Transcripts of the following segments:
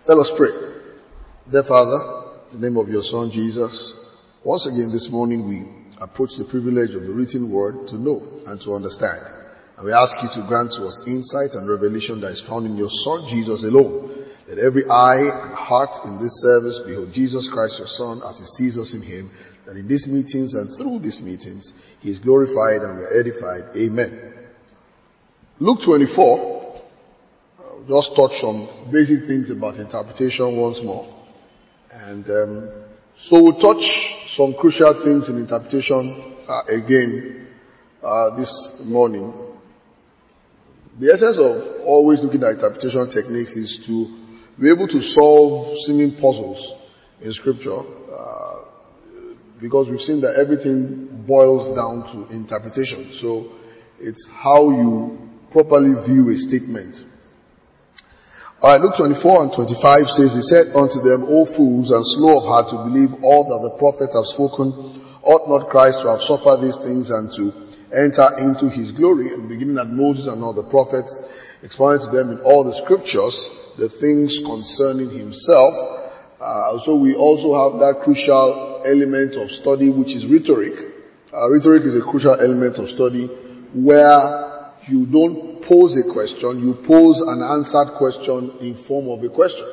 Let us pray. Dear Father, in the name of your Son Jesus, once again this morning we approach the privilege of the written word to know and to understand. And we ask you to grant to us insight and revelation that is found in your Son Jesus alone. Let every eye and heart in this service behold Jesus Christ your Son as he sees us in him, that in these meetings and through these meetings he is glorified and we are edified. Amen. Luke 24. Just touch some basic things about interpretation once more. And so we'll touch some crucial things in interpretation again this morning. The essence of always looking at interpretation techniques is to be able to solve seeming puzzles in Scripture, because we've seen that everything boils down to interpretation. So it's how you properly view a statement. Alright, Luke 24 and 25 says, he said unto them, O fools, and slow of heart to believe all that the prophets have spoken, ought not Christ to have suffered these things and to enter into his glory? And beginning at Moses and all the prophets, expounding to them in all the scriptures the things concerning himself. So we also have that crucial element of study, which is rhetoric. Rhetoric is a crucial element of study where you don't pose a question, you pose an answered question in form of a question.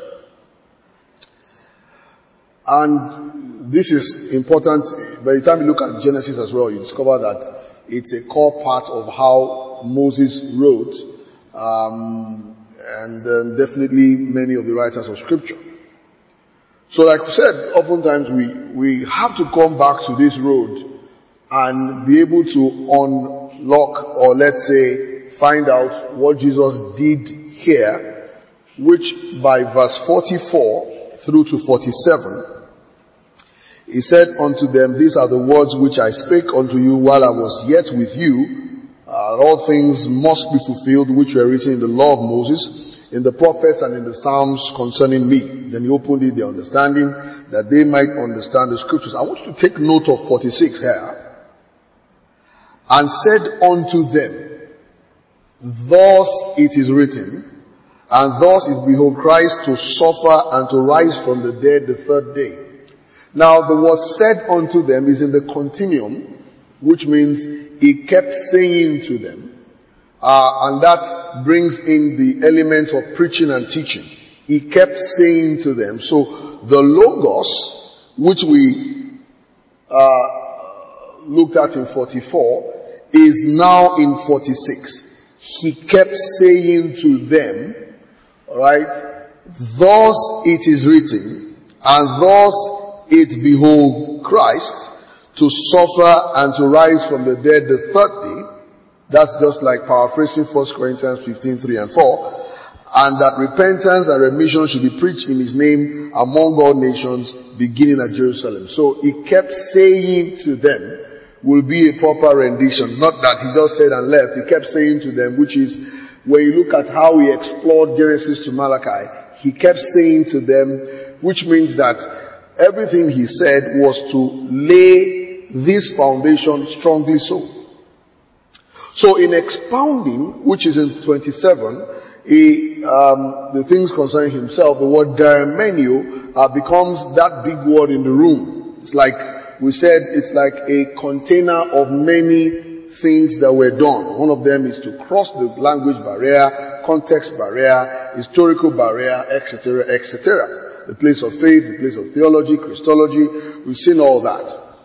And this is important. By the time you look at Genesis as well, you discover that it's a core part of how Moses wrote, and definitely many of the writers of Scripture. So like we said, oftentimes we have to come back to this road and be able to unlock, or let's say, find out what Jesus did here, which by verse 44 through to 47, he said unto them, these are the words which I spake unto you while I was yet with you. All things must be fulfilled which were written in the law of Moses, in the prophets and in the Psalms concerning me. Then he opened their understanding that they might understand the scriptures. I want you to take note of 46 here. And said unto them, thus it is written, and thus is behold Christ to suffer and to rise from the dead the third day. Now the word said unto them is in the continuum, which means he kept saying to them, and that brings in the elements of preaching and teaching. He kept saying to them. So the Logos, which we looked at in 44, is now in 46. He kept saying to them, right, thus it is written, and thus it behold Christ to suffer and to rise from the dead the third day. That's just like paraphrasing 1 Corinthians 15, 3 and 4. And that repentance and remission should be preached in his name among all nations, beginning at Jerusalem. So he kept saying to them, will be a proper rendition. Not that he just said and left. He kept saying to them, which is, when you look at how he explored Genesis to Malachi, he kept saying to them, which means that everything he said was to lay this foundation strongly so. So in expounding, which is in 27, the things concerning himself, the word diamenio becomes that big word in the room. It's like, we said it's like a container of many things that were done. One of them is to cross the language barrier, context barrier, historical barrier, etc., etc. The place of faith, the place of theology, Christology, we've seen all that.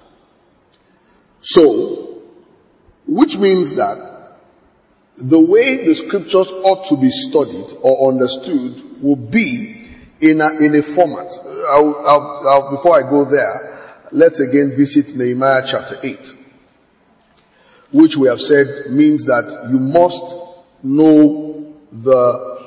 So, which means that the way the scriptures ought to be studied or understood will be in a format. Before I go there, let's again visit Nehemiah chapter 8, which we have said means that you must know the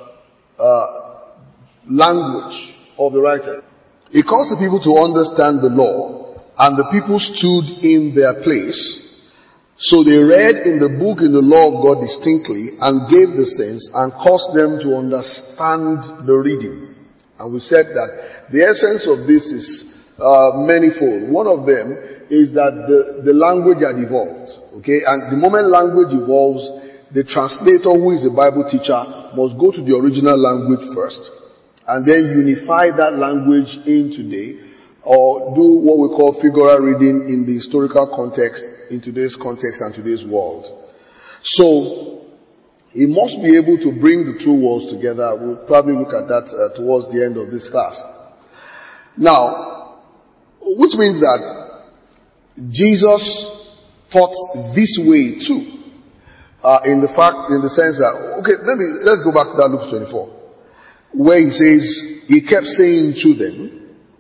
language of the writer. He calls the people to understand the law, and the people stood in their place. So they read in the book in the law of God distinctly and gave the sense and caused them to understand the reading. And we said that the essence of this is manifold. One of them is that the language had evolved. Okay, and the moment language evolves, the translator, who is a Bible teacher, must go to the original language first and then unify that language in today, or do what we call figural reading in the historical context, in today's context and today's world. So, he must be able to bring the two worlds together. We'll probably look at that towards the end of this class. Now, which means that Jesus taught this way too. In the sense that, okay, let's go back to that Luke 24, where he says, he kept saying to them.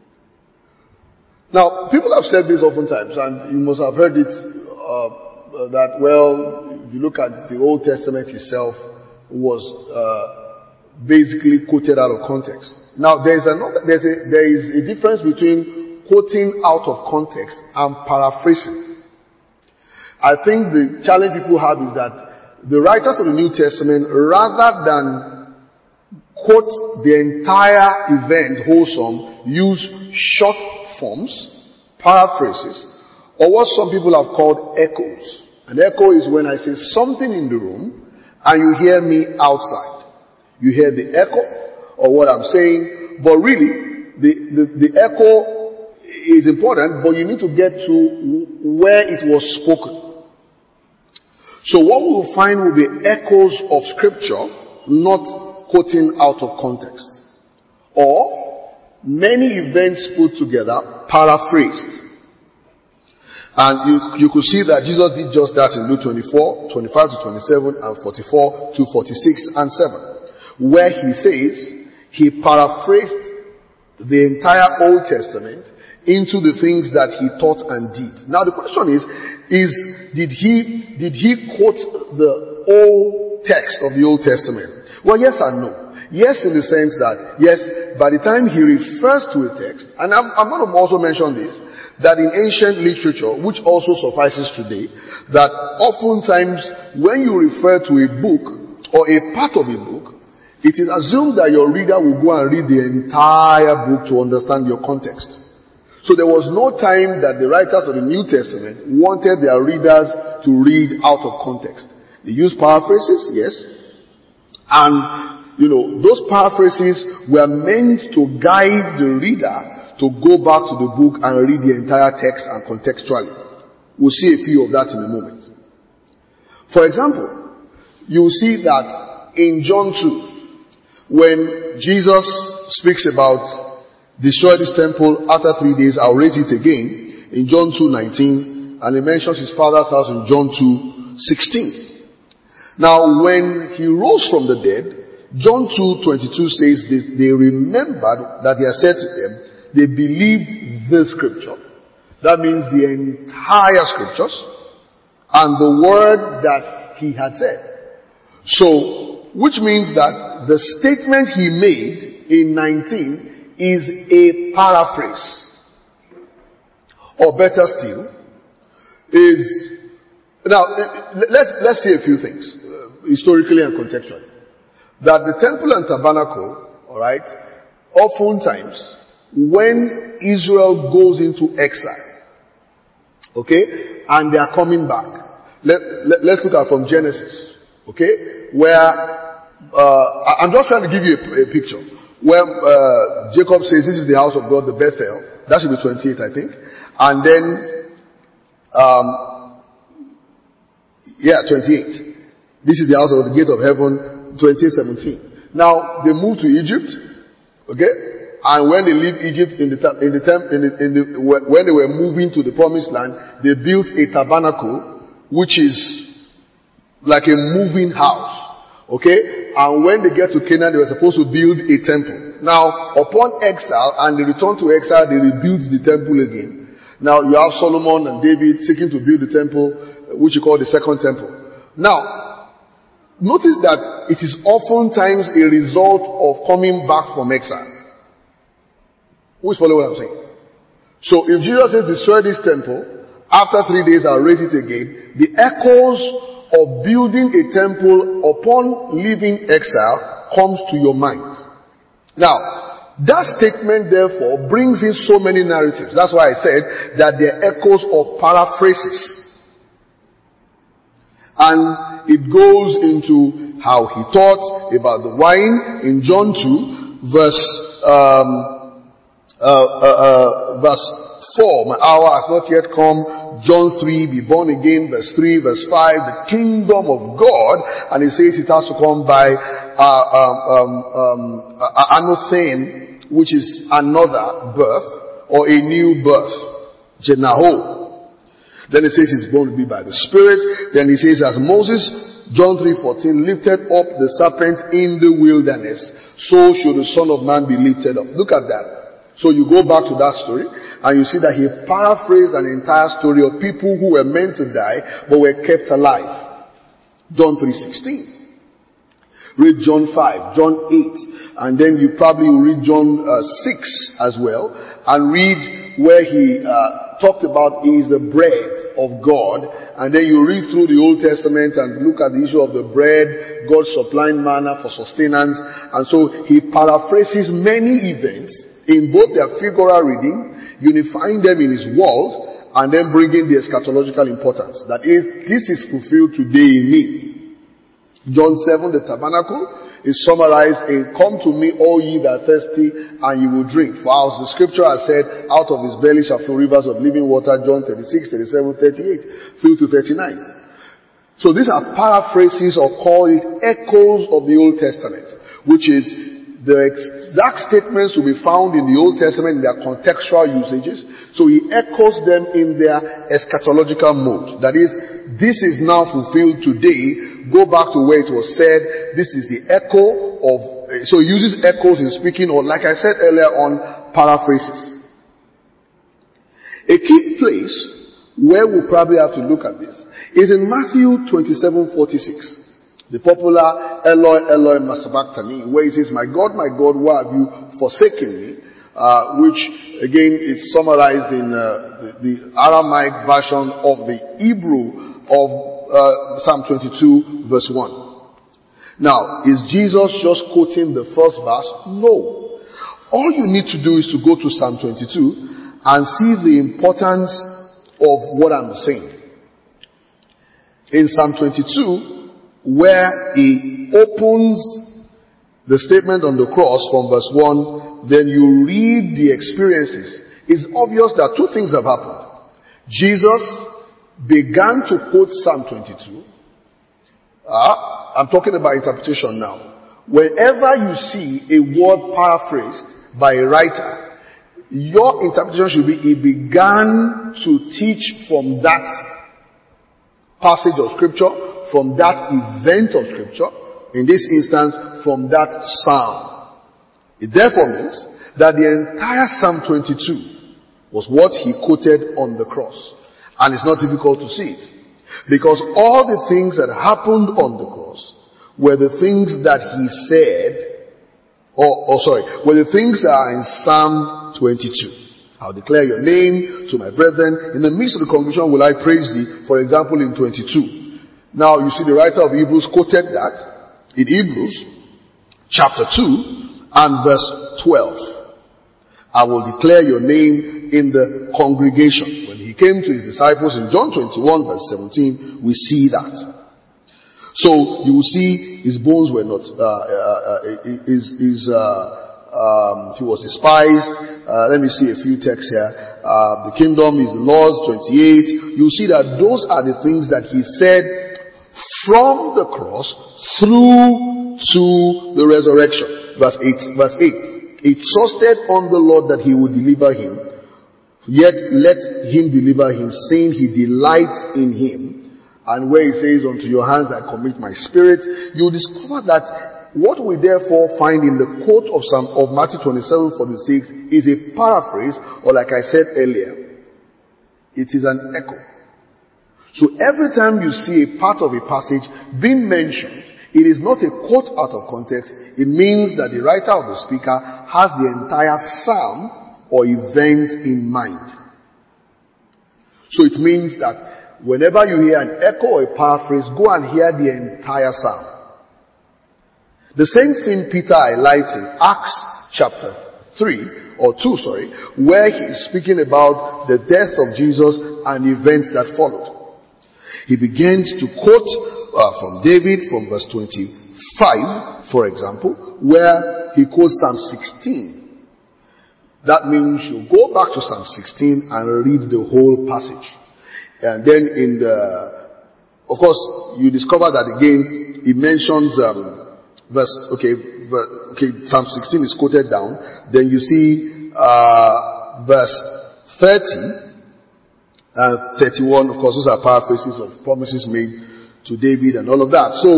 Now, people have said this oftentimes, and you must have heard it, that, well, if you look at the Old Testament itself, was basically quoted out of context. Now, there is a difference between quoting out of context and paraphrasing. I think the challenge people have is that the writers of the New Testament, rather than quote the entire event wholesome, use short forms, paraphrases, or what some people have called echoes. An echo is when I say something in the room and you hear me outside. You hear the echo of what I'm saying, but really the echo is important, but you need to get to where it was spoken. So what we'll find will be echoes of scripture, not quoting out of context. Or many events put together, paraphrased. And you could see that Jesus did just that in Luke 24, 25 to 27, and 44 to 46 and 7. Where he says, he paraphrased the entire Old Testament into the things that he taught and did. Now the question is did he quote the whole text of the Old Testament? Well, yes and no. Yes, in the sense that, yes, by the time he refers to a text, and I'm going to also mention this, that in ancient literature, which also suffices today, that oftentimes when you refer to a book or a part of a book, it is assumed that your reader will go and read the entire book to understand your context. So there was no time that the writers of the New Testament wanted their readers to read out of context. They used paraphrases, yes, and those paraphrases were meant to guide the reader to go back to the book and read the entire text and contextually. We'll see a few of that in a moment. For example, you'll see that in John 2, when Jesus speaks about destroy this temple, after 3 days I'll raise it again, in John 2:19, and he mentions his father's house in John 2:16. Now when he rose from the dead, John 2:22 says they remembered that he had said to them, they believed the scripture. That means the entire scriptures and the word that he had said. So, which means that the statement he made in 19 is a paraphrase. Or better still, now let's see a few things, historically and contextually. That the temple and tabernacle, alright, oftentimes, when Israel goes into exile, okay, and they are coming back, let's look at from Genesis, okay, where, I'm just trying to give you a picture, where Jacob says, this is the house of God, the Bethel, that should be 28, I think, and then, 28, this is the house of the gate of heaven, 2017. Now, they moved to Egypt, okay, and when they leave Egypt when they were moving to the promised land, they built a tabernacle, which is like a moving house. Okay? And when they get to Canaan, they were supposed to build a temple. Now, upon exile, and they return to exile, they rebuild the temple again. Now, you have Solomon and David seeking to build the temple, which you call the second temple. Now, notice that it is oftentimes a result of coming back from exile. Who's following what I'm saying? So if Jesus says destroy this temple, after 3 days I'll raise it again, the echoes of building a temple upon leaving exile comes to your mind. Now, that statement therefore brings in so many narratives. That's why I said that they're echoes of paraphrases. And it goes into how he taught about the wine in John 2, verse 4, my hour has not yet come. John 3, be born again, verse 3, verse 5, the kingdom of God, and it says it has to come by anothen, which is another birth, or a new birth, Jenaho. Then it says he's born to be by the Spirit. Then he says, as Moses, John 3:14, lifted up the serpent in the wilderness, so should the Son of Man be lifted up. Look at that. So you go back to that story, and you see that he paraphrased an entire story of people who were meant to die, but were kept alive. John 3:16. Read John 5, John 8, and then you probably will read John 6 as well, and read where he talked about he is the bread of God, and then you read through the Old Testament and look at the issue of the bread, God supplying manna for sustenance, and so he paraphrases many events in both their figural reading, unifying them in his world, and then bringing the eschatological importance. That is, this is fulfilled today in me. John 7, the tabernacle, is summarized in, come to me all ye that are thirsty, and you will drink. For as the scripture has said, out of his belly shall flow rivers of living water, John 36, 37, 38, through to 39. So these are paraphrases, or call it echoes of the Old Testament, which is the exact statements will be found in the Old Testament in their contextual usages. So he echoes them in their eschatological mode. That is, this is now fulfilled today. Go back to where it was said. This is the echo of, so he uses echoes in speaking, or like I said earlier on, paraphrases. A key place where we'll probably have to look at this is in Matthew 27:46. The popular Eloi, Eloi, ma sabachthani, where he says, my God, why have you forsaken me? Which again is summarized in the Aramaic version of the Hebrew of Psalm 22 verse 1. Now, is Jesus just quoting the first verse? No. All you need to do is to go to Psalm 22 and see the importance of what I'm saying. In Psalm 22, where he opens the statement on the cross from verse 1, then you read the experiences. It's obvious that two things have happened. Jesus began to quote Psalm 22. I'm talking about interpretation now. Whenever you see a word paraphrased by a writer, your interpretation should be, he began to teach from that passage of scripture, from that event of scripture, in this instance, from that psalm. It therefore means that the entire Psalm 22 was what he quoted on the cross. And it's not difficult to see it. Because all the things that happened on the cross were the things that he said, were the things that are in Psalm 22. I'll declare your name to my brethren. In the midst of the congregation will I praise thee, for example, in 22. Now, you see the writer of Hebrews quoted that in Hebrews chapter 2 and verse 12. I will declare your name in the congregation. When he came to his disciples in John 21 verse 17, we see that. So, you will see his bones were not, he was despised. Let me see a few texts here. The kingdom is the Lord's, 28. You see that those are the things that he said from the cross through to the resurrection. Verse 8. He trusted on the Lord that he would deliver him. Yet let him deliver him, saying he delights in him. And where he says, unto your hands I commit my spirit, you discover that what we therefore find in the quote of Matthew 27:46 is a paraphrase, or like I said earlier, it is an echo. So every time you see a part of a passage being mentioned, it is not a quote out of context. It means that the writer of the speaker has the entire psalm or event in mind. So it means that whenever you hear an echo or a paraphrase, go and hear the entire psalm. The same thing Peter highlights in Acts chapter 2, where he is speaking about the death of Jesus and events that followed. He begins to quote from David from verse 25, for example, where he quotes Psalm 16. That means you go back to Psalm 16 and read the whole passage. And then of course, you discover that again, it mentions Psalm 16 is quoted down. Then you see verse 30 and 31. Of course, those are paraphrases of promises made to David and all of that. So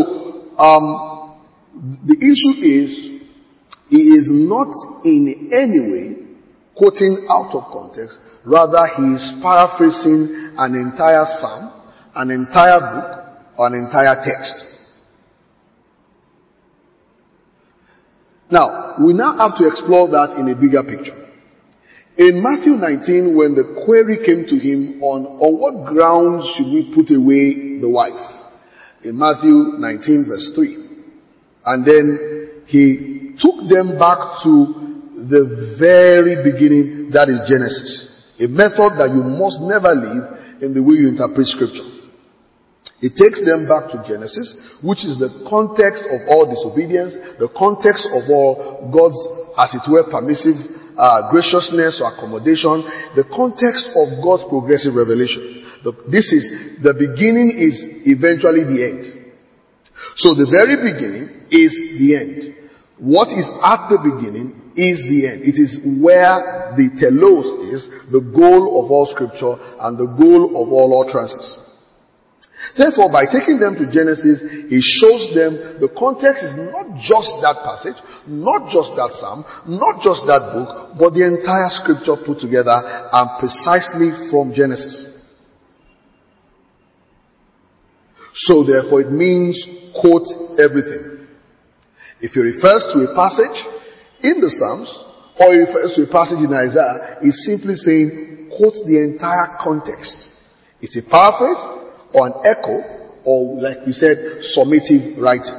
the issue is, he is not in any way quoting out of context. Rather, he is paraphrasing an entire psalm, an entire book, or an entire text. Now, we now have to explore that in a bigger picture. In Matthew 19, when the query came to him on what grounds should we put away the wife? In Matthew 19 verse 3. And then he took them back to the very beginning, that is Genesis. A method that you must never leave in the way you interpret scripture. It takes them back to Genesis, which is the context of all disobedience, the context of all God's, as it were, permissive graciousness or accommodation, the context of God's progressive revelation. The beginning is eventually the end. So the very beginning is the end. What is at the beginning is the end. It is where the telos is, the goal of all scripture and the goal of all utterances. Therefore, by taking them to Genesis, he shows them the context is not just that passage, not just that psalm, not just that book, but the entire scripture put together, and precisely from Genesis. So therefore it means quote everything. If he refers to a passage in the Psalms, or he refers to a passage in Isaiah, he's simply saying quote the entire context. It's a paraphrase, or an echo, or like we said, summative writing.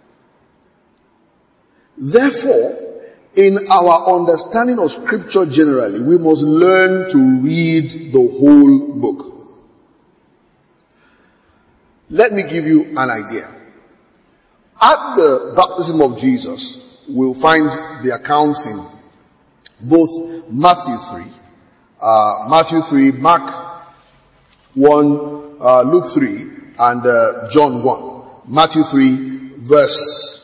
Therefore, in our understanding of scripture generally, we must learn to read the whole book. Let me give you an idea. At the baptism of Jesus, we'll find the accounts in both Matthew 3, Mark 1, Luke 3, and John 1. Matthew 3 verse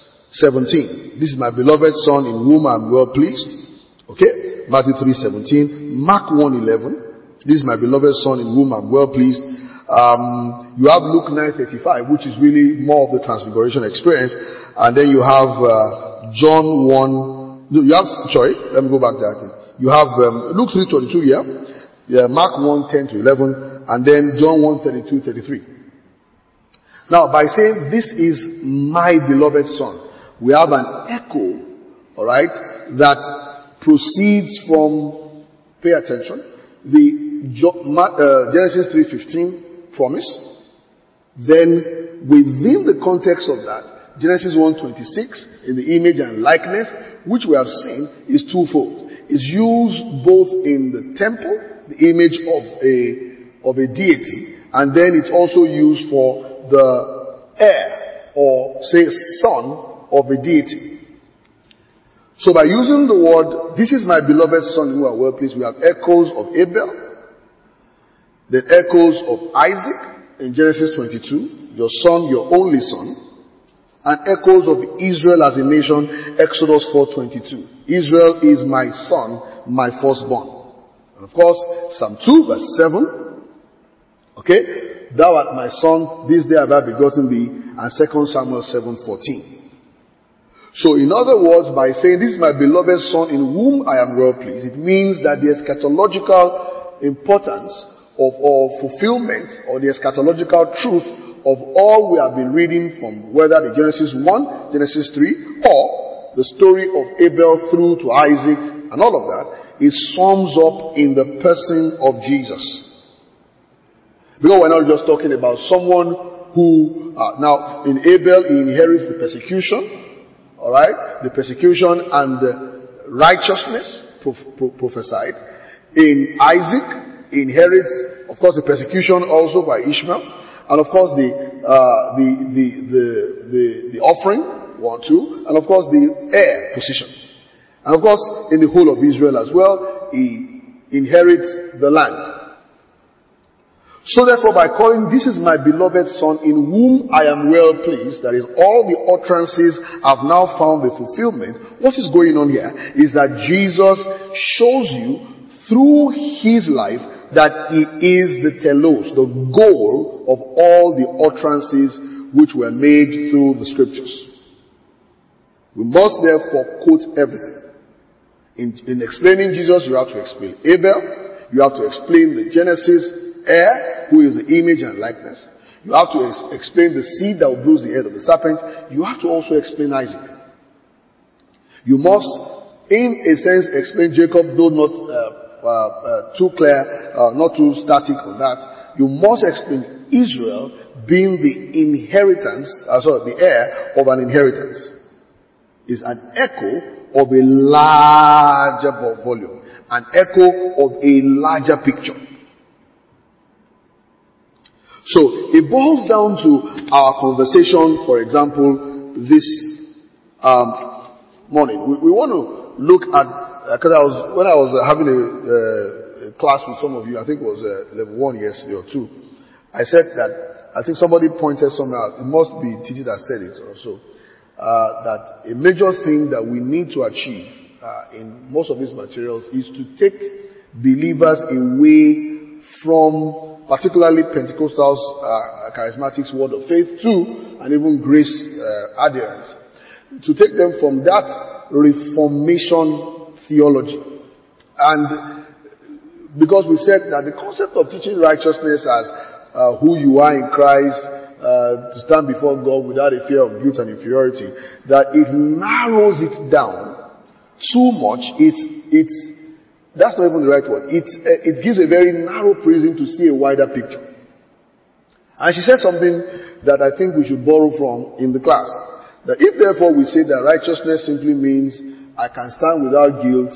17. This is my beloved son in whom I am well pleased. Okay? Matthew 3:17. Mark 1:11. This is my beloved son in whom I am well pleased. You have Luke 9:35, which is really more of the transfiguration experience. And then you have John 1. Let me go back there. You have Luke 3:22 here. Mark 1:10-11. And then John 1:32-33. Now, by saying this is my beloved son, we have an echo, alright, that proceeds from, pay attention, the Genesis 3:15 promise. Then, within the context of that, Genesis 1:26, in the image and likeness, which we have seen, is twofold. It's used both in the temple, the image of a deity, and then it's also used for the heir, or say son of a deity. So by using the word, this is my beloved son who are well pleased, we have echoes of Abel, then echoes of Isaac in Genesis 22, your son, your only son, and echoes of Israel as a nation, Exodus 4:22. Israel is my son, my firstborn. And of course, Psalm 2 verse 7, okay, thou art my son, this day have I begotten thee, and 2 Samuel 7:14. So in other words, by saying this is my beloved son in whom I am well pleased, it means that the eschatological importance of fulfillment, or the eschatological truth of all we have been reading from whether the Genesis 1, Genesis 3, or the story of Abel through to Isaac and all of that, it sums up in the person of Jesus. Because we're not just talking about someone who, now in Abel he inherits the persecution, alright, the persecution and the righteousness prophesied. In Isaac he inherits, of course, the persecution also by Ishmael, and of course the offering, 1, 2, and of course the heir position. And of course, in the whole of Israel as well, he inherits the land. So therefore, by calling, "This is my beloved Son, in whom I am well pleased," that is, all the utterances have now found the fulfillment. What is going on here is that Jesus shows you through his life that he is the telos, the goal of all the utterances which were made through the scriptures. We must therefore quote everything. In explaining Jesus, you have to explain Abel, you have to explain the Genesis heir, who is the image and likeness. You have to explain the seed that will bruise the head of the serpent. You have to also explain Isaac. You must, in a sense, explain Jacob, though not too clear, not too static on that. You must explain Israel being the heir of an inheritance. Is an echo of a larger volume, an echo of a larger picture. So it boils down to our conversation, for example, this morning. We want to look at, because when I was having a class with some of you, I think it was level 1 yesterday or 2, I said that, I think somebody pointed somewhere out, it must be Titi that said it also, that a major thing that we need to achieve in most of these materials is to take believers away from particularly Pentecostals, charismatics, word of faith, to and even grace adherents, to take them from that Reformation theology. And because we said that the concept of teaching righteousness as who you are in Christ, to stand before God without a fear of guilt and inferiority, that it narrows it down too much. That's not even the right word. It gives a very narrow prism to see a wider picture. And she said something that I think we should borrow from in the class. That if therefore we say that righteousness simply means I can stand without guilt,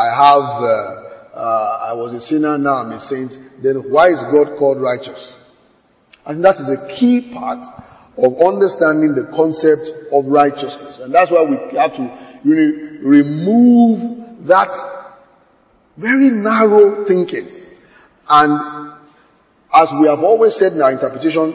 I was a sinner, now I'm a saint, then why is God called righteous? And that is a key part of understanding the concept of righteousness. And that's why we have to really remove that very narrow thinking. And as we have always said in our interpretation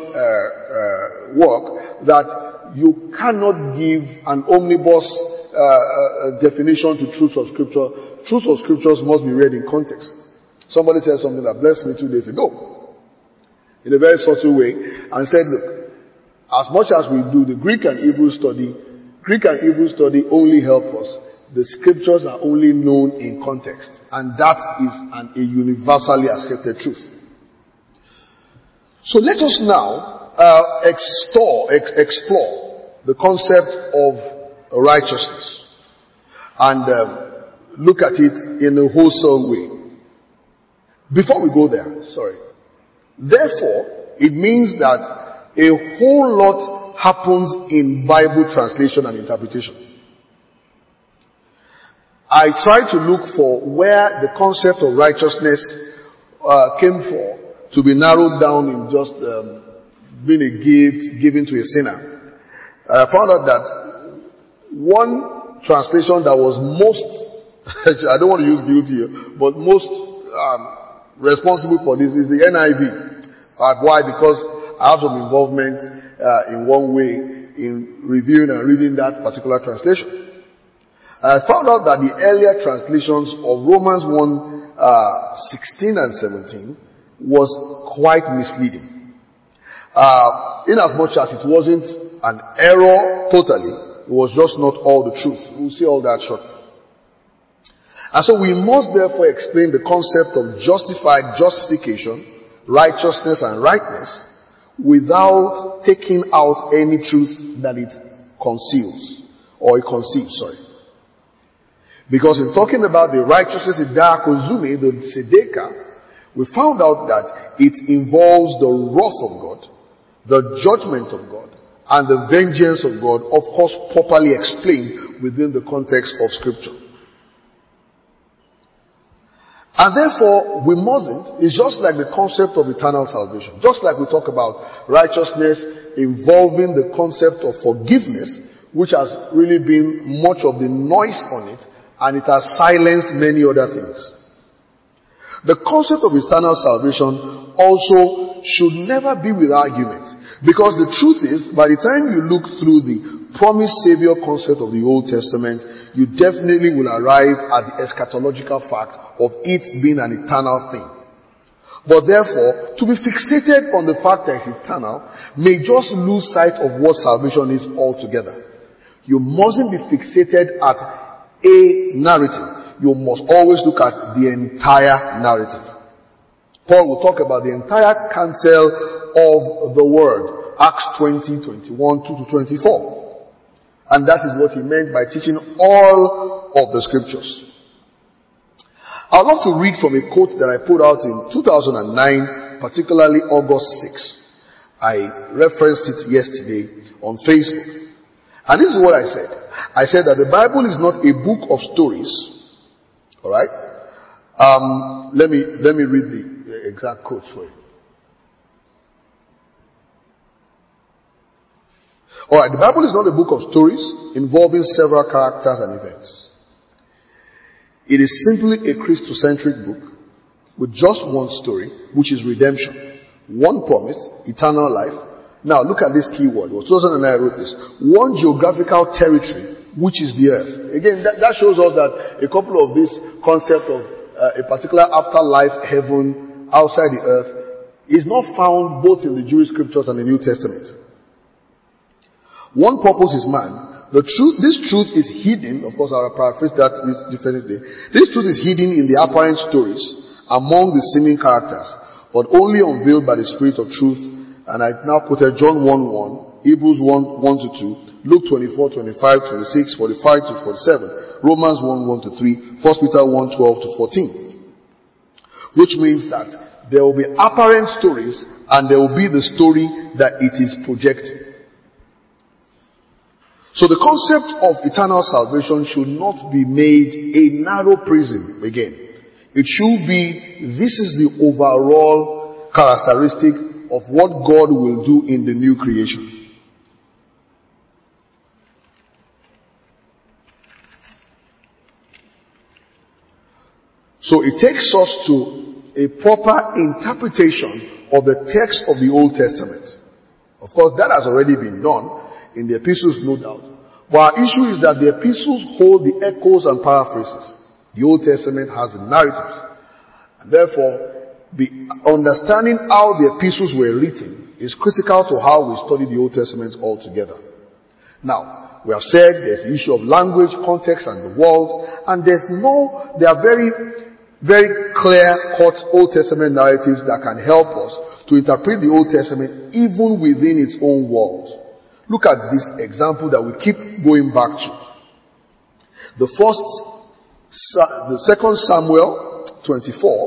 work, that you cannot give an omnibus definition to truths of Scripture. Truths of Scriptures must be read in context. Somebody said something that blessed me 2 days ago, in a very subtle way, and said, look, as much as we do the Greek and Hebrew study only help us. The scriptures are only known in context, and that is a universally accepted truth. So let us now explore the concept of righteousness and look at it in a wholesome way. Before we go there, therefore, it means that a whole lot happens in Bible translation and interpretation. I tried to look for where the concept of righteousness came from, to be narrowed down in just being a gift given to a sinner. I found out that one translation that was most, I don't want to use guilty here, but most responsible for this is the NIV. Why? Because I have some involvement in one way in reviewing and reading that particular translation. I found out that the earlier translations of Romans 1:16 and 17 was quite misleading. In as much as it wasn't an error totally, it was just not all the truth. We'll see all that shortly. And so we must therefore explain the concept of justification, righteousness and rightness without taking out any truth that it conceals, or it conceives, Because in talking about the righteousness, the diakozume, the tzedekah, we found out that it involves the wrath of God, the judgment of God, and the vengeance of God, of course properly explained within the context of Scripture. And therefore, we mustn't, it's just like the concept of eternal salvation. Just like we talk about righteousness involving the concept of forgiveness, which has really been much of the noise on it, and it has silenced many other things. The concept of eternal salvation also should never be with argument, because the truth is, by the time you look through the promised Savior concept of the Old Testament, you definitely will arrive at the eschatological fact of it being an eternal thing. But therefore, to be fixated on the fact that it's eternal may just lose sight of what salvation is altogether. You mustn't be fixated at a narrative. You must always look at the entire narrative. Paul will talk about the entire counsel of the word. Acts 20, 21, 2 to 24. And that is what he meant by teaching all of the scriptures. I'd love to read from a quote that I put out in 2009, particularly August 6. I referenced it yesterday on Facebook. And this is what I said. I said that the Bible is not a book of stories. Alright? Let me read the exact quote for you. Alright, the Bible is not a book of stories involving several characters and events. It is simply a Christocentric book with just one story, which is redemption. One promise, eternal life. Now look at this key word. Well, Susan and I wrote this. One geographical territory, which is the earth. Again, that shows us that a couple of these concepts of a particular afterlife, heaven, outside the earth, is not found both in the Jewish scriptures and the New Testament. One purpose is man. This truth is hidden, of course I will paraphrase that differently. This truth is hidden in the apparent stories among the seeming characters, but only unveiled by the Spirit of truth. And I've now quoted John 1:1, Hebrews 1:1-2, Luke 24:25, 26, 45 to 47, Romans 1:1-3, 1 Peter 1:12-14. Which means that there will be apparent stories and there will be the story that it is projecting. So the concept of eternal salvation should not be made a narrow prism again. It should be, this is the overall characteristic of what God will do in the new creation. So it takes us to a proper interpretation of the text of the Old Testament. Of course, that has already been done in the epistles, no doubt. But our issue is that the epistles hold the echoes and paraphrases. The Old Testament has the narratives. And therefore, understanding how the epistles were written is critical to how we study the Old Testament altogether. Now, we have said there's the issue of language, context, and the world, and there are very, very clear-cut Old Testament narratives that can help us to interpret the Old Testament even within its own world. Look at this example that we keep going back to. The 2 Samuel 24,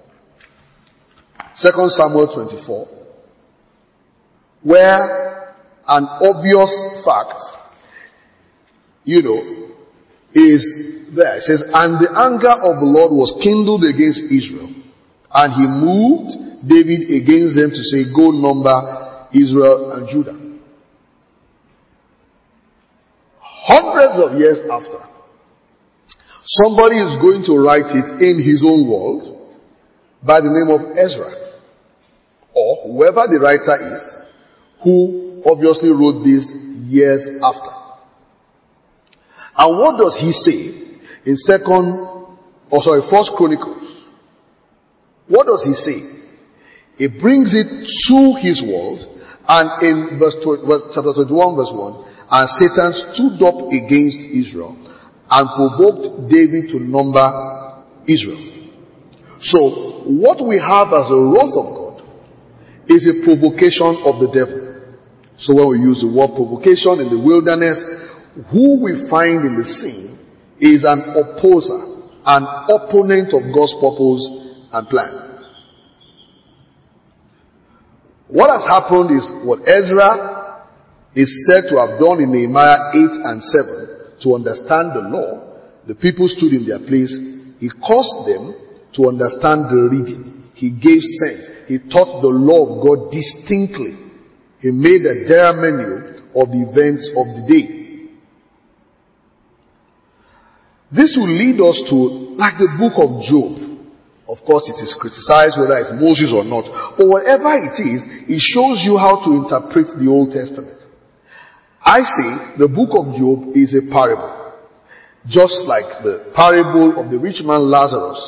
2 Samuel 24, where an obvious fact, is there. It says, and the anger of the Lord was kindled against Israel, and he moved David against them to say, go number Israel and Judah. Hundreds of years after, somebody is going to write it in his own world by the name of Ezra, or whoever the writer is, who obviously wrote this years after. And what does he say in 1 Chronicles? What does he say? He brings it to his world, and in chapter 21 verse 1, and Satan stood up against Israel and provoked David to number Israel. So, what we have as a wrath of God is a provocation of the devil. So when we use the word provocation in the wilderness, who we find in the scene is an opposer, an opponent of God's purpose and plan. What has happened is what Ezra is said to have done in Nehemiah 8 and 7 to understand the law. The people stood in their place. He caused them to understand the reading. He gave sense. He taught the law of God distinctly. He made a dire menu of the events of the day. This will lead us to, like the book of Job. Of course, it is criticized whether it's Moses or not. But whatever it is, it shows you how to interpret the Old Testament. I say the book of Job is a parable. Just like the parable of the rich man Lazarus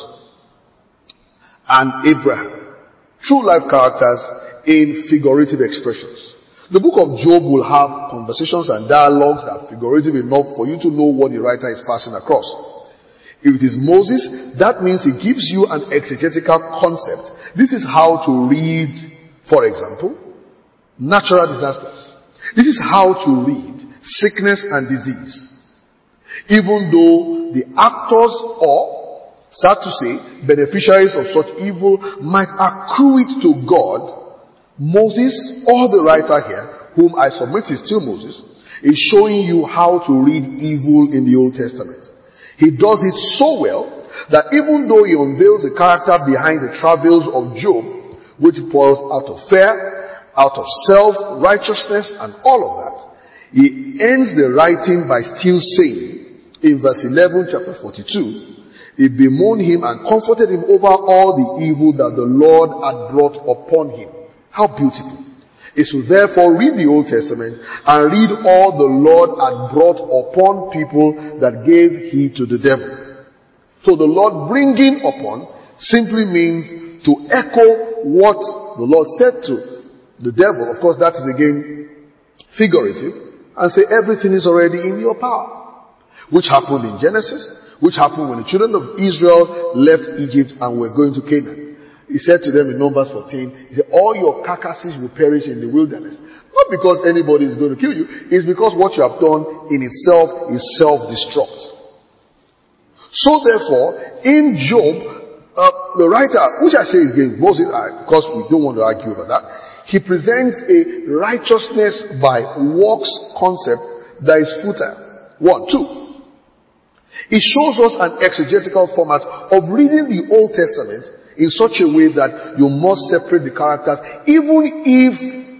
and Abraham. True life characters in figurative expressions. The book of Job will have conversations and dialogues that are figurative enough for you to know what the writer is passing across. If it is Moses, that means he gives you an exegetical concept. This is how to read, for example, natural disasters. This is how to read sickness and disease. Even though the actors or, sad to say, beneficiaries of such evil might accrue it to God, Moses, or the writer here, whom I submit is still Moses, is showing you how to read evil in the Old Testament. He does it so well that even though he unveils the character behind the travails of Job, which boils out of fear, out of self-righteousness and all of that, he ends the writing by still saying, in verse 11, chapter 42, he bemoaned him and comforted him over all the evil that the Lord had brought upon him. How beautiful. Is to therefore read the Old Testament and read all the Lord had brought upon people that gave heed to the devil. So the Lord bringing upon simply means to echo what the Lord said to the devil. Of course, that is again figurative, and say everything is already in your power. Which happened in Genesis, which happened when the children of Israel left Egypt and were going to Canaan. He said to them in Numbers 14, he said, all your carcasses will perish in the wilderness. Not because anybody is going to kill you, it's because what you have done in itself is self-destruct. So therefore, in Job, the writer, which I say is against Moses, because we don't want to argue about that, he presents a righteousness by works concept that is futile. 1, 2. It shows us an exegetical format of reading the Old Testament in such a way that you must separate the characters, even if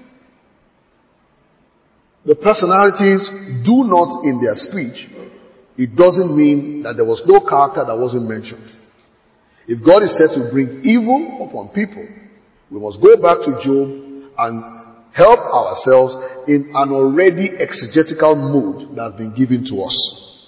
the personalities do not in their speech. It doesn't mean that there was no character that wasn't mentioned. If God is said to bring evil upon people, we must go back to Job and help ourselves in an already exegetical mood that has been given to us.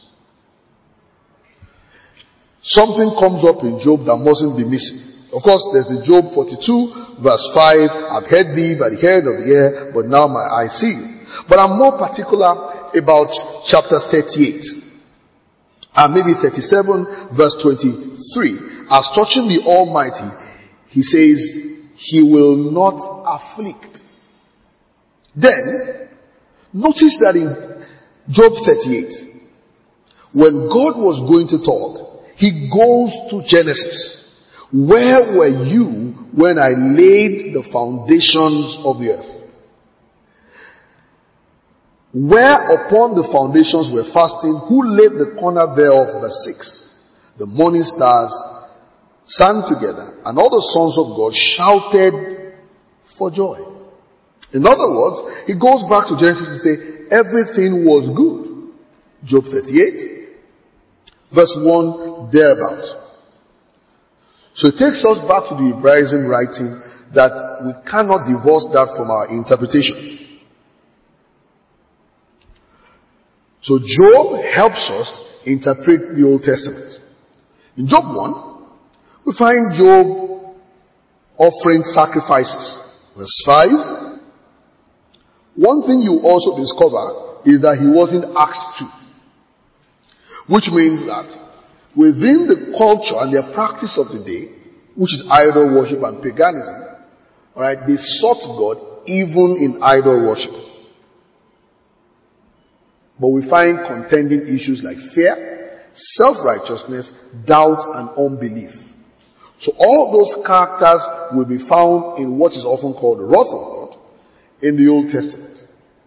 Something comes up in Job that mustn't be missing. Of course, there's the Job 42 verse 5, I've heard thee by the head of the ear, but now my eyes see you. But I'm more particular about chapter 38 and maybe 37 verse 23. As touching the Almighty, he says, he will not afflict. Then, notice that in Job 38, when God was going to talk, he goes to Genesis. Where were you when I laid the foundations of the earth? Where upon the foundations were fasting, who laid the corner thereof? Verse 6. The morning stars sang together, and all the sons of God shouted for joy. In other words, he goes back to Genesis to say, everything was good. Job 38, verse 1, thereabout. So it takes us back to the Hebraism writing that we cannot divorce that from our interpretation. So Job helps us interpret the Old Testament. In Job 1, we find Job offering sacrifices. Verse 5. One thing you also discover is that he wasn't asked to. Which means that within the culture and their practice of the day, which is idol worship and paganism, alright, they sought God even in idol worship. But we find contending issues like fear, self-righteousness, doubt, and unbelief. So all those characters will be found in what is often called the wrath of God in the Old Testament.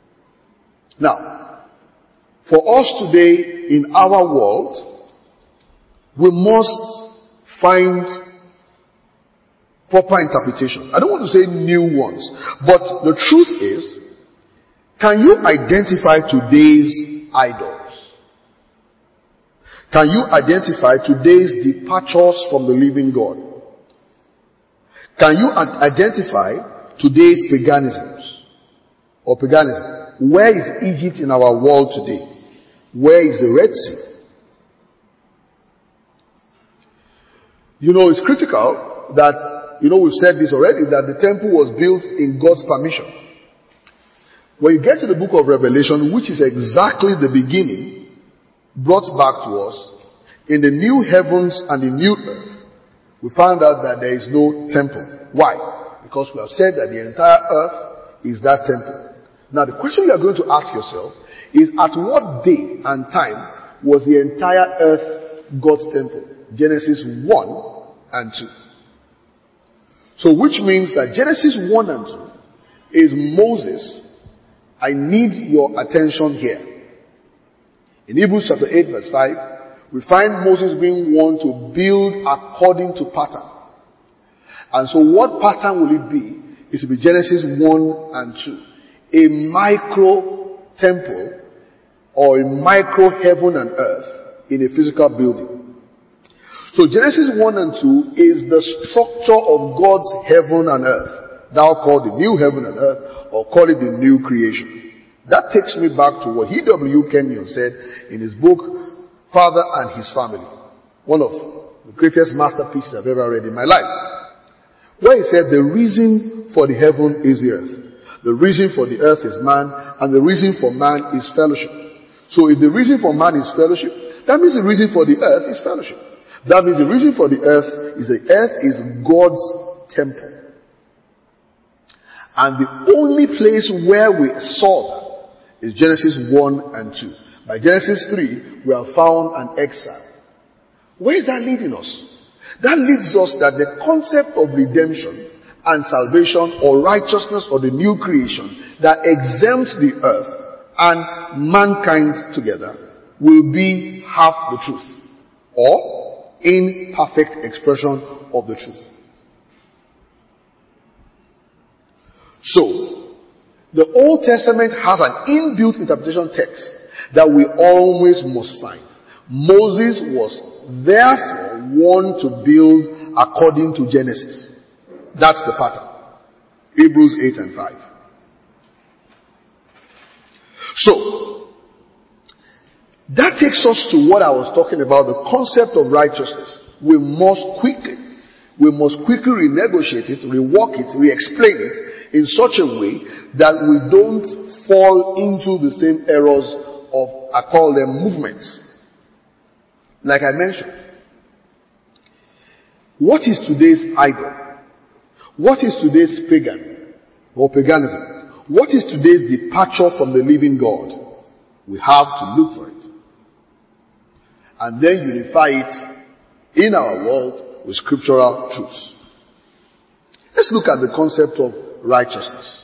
Now, for us today in our world, we must find proper interpretation. I don't want to say new ones, but the truth is, can you identify today's idols? Can you identify today's departures from the living God? Can you identify today's paganisms or paganism? Where is Egypt in our world today? Where is the Red Sea? It's critical that, we've said this already, that the temple was built in God's permission. When you get to the book of Revelation, which is exactly the beginning, brought back to us, in the new heavens and the new earth, we found out that there is no temple. Why? Because we have said that the entire earth is that temple. Now the question you are going to ask yourself is, at what day and time was the entire earth God's temple? Genesis 1 and 2. So which means that Genesis 1 and 2 is Moses. I need your attention here. In Hebrews chapter 8 verse 5, we find Moses being warned to build according to pattern. And so what pattern will it be? It will be Genesis 1 and 2. A micro temple or a micro heaven and earth in a physical building. So Genesis 1 and 2 is the structure of God's heaven and earth. Thou call the new heaven and earth, or call it the new creation. That takes me back to what E.W. Kenyon said in his book, Father and His Family. One of the greatest masterpieces I've ever read in my life. Where he said the reason for the heaven is the earth. The reason for the earth is man, and the reason for man is fellowship. So if the reason for man is fellowship, that means the reason for the earth is fellowship. That means the reason for the earth is God's temple. And the only place where we saw that is Genesis 1 and 2. By Genesis 3, we have found an exile. Where is that leading us? That leads us that the concept of redemption and salvation or righteousness or the new creation that exempts the earth and mankind together will be half the truth, or imperfect expression of the truth. So, the Old Testament has an inbuilt interpretation text that we always must find. Moses was therefore warned to build according to Genesis. That's the pattern. Hebrews 8 and 5. So, that takes us to what I was talking about, the concept of righteousness. We must quickly renegotiate it, rework it, re-explain it in such a way that we don't fall into the same errors of, I call them, movements. Like I mentioned. What is today's idol? What is today's pagan or paganism? What is today's departure from the living God? We have to look for it. And then unify it in our world with scriptural truths. Let's look at the concept of righteousness.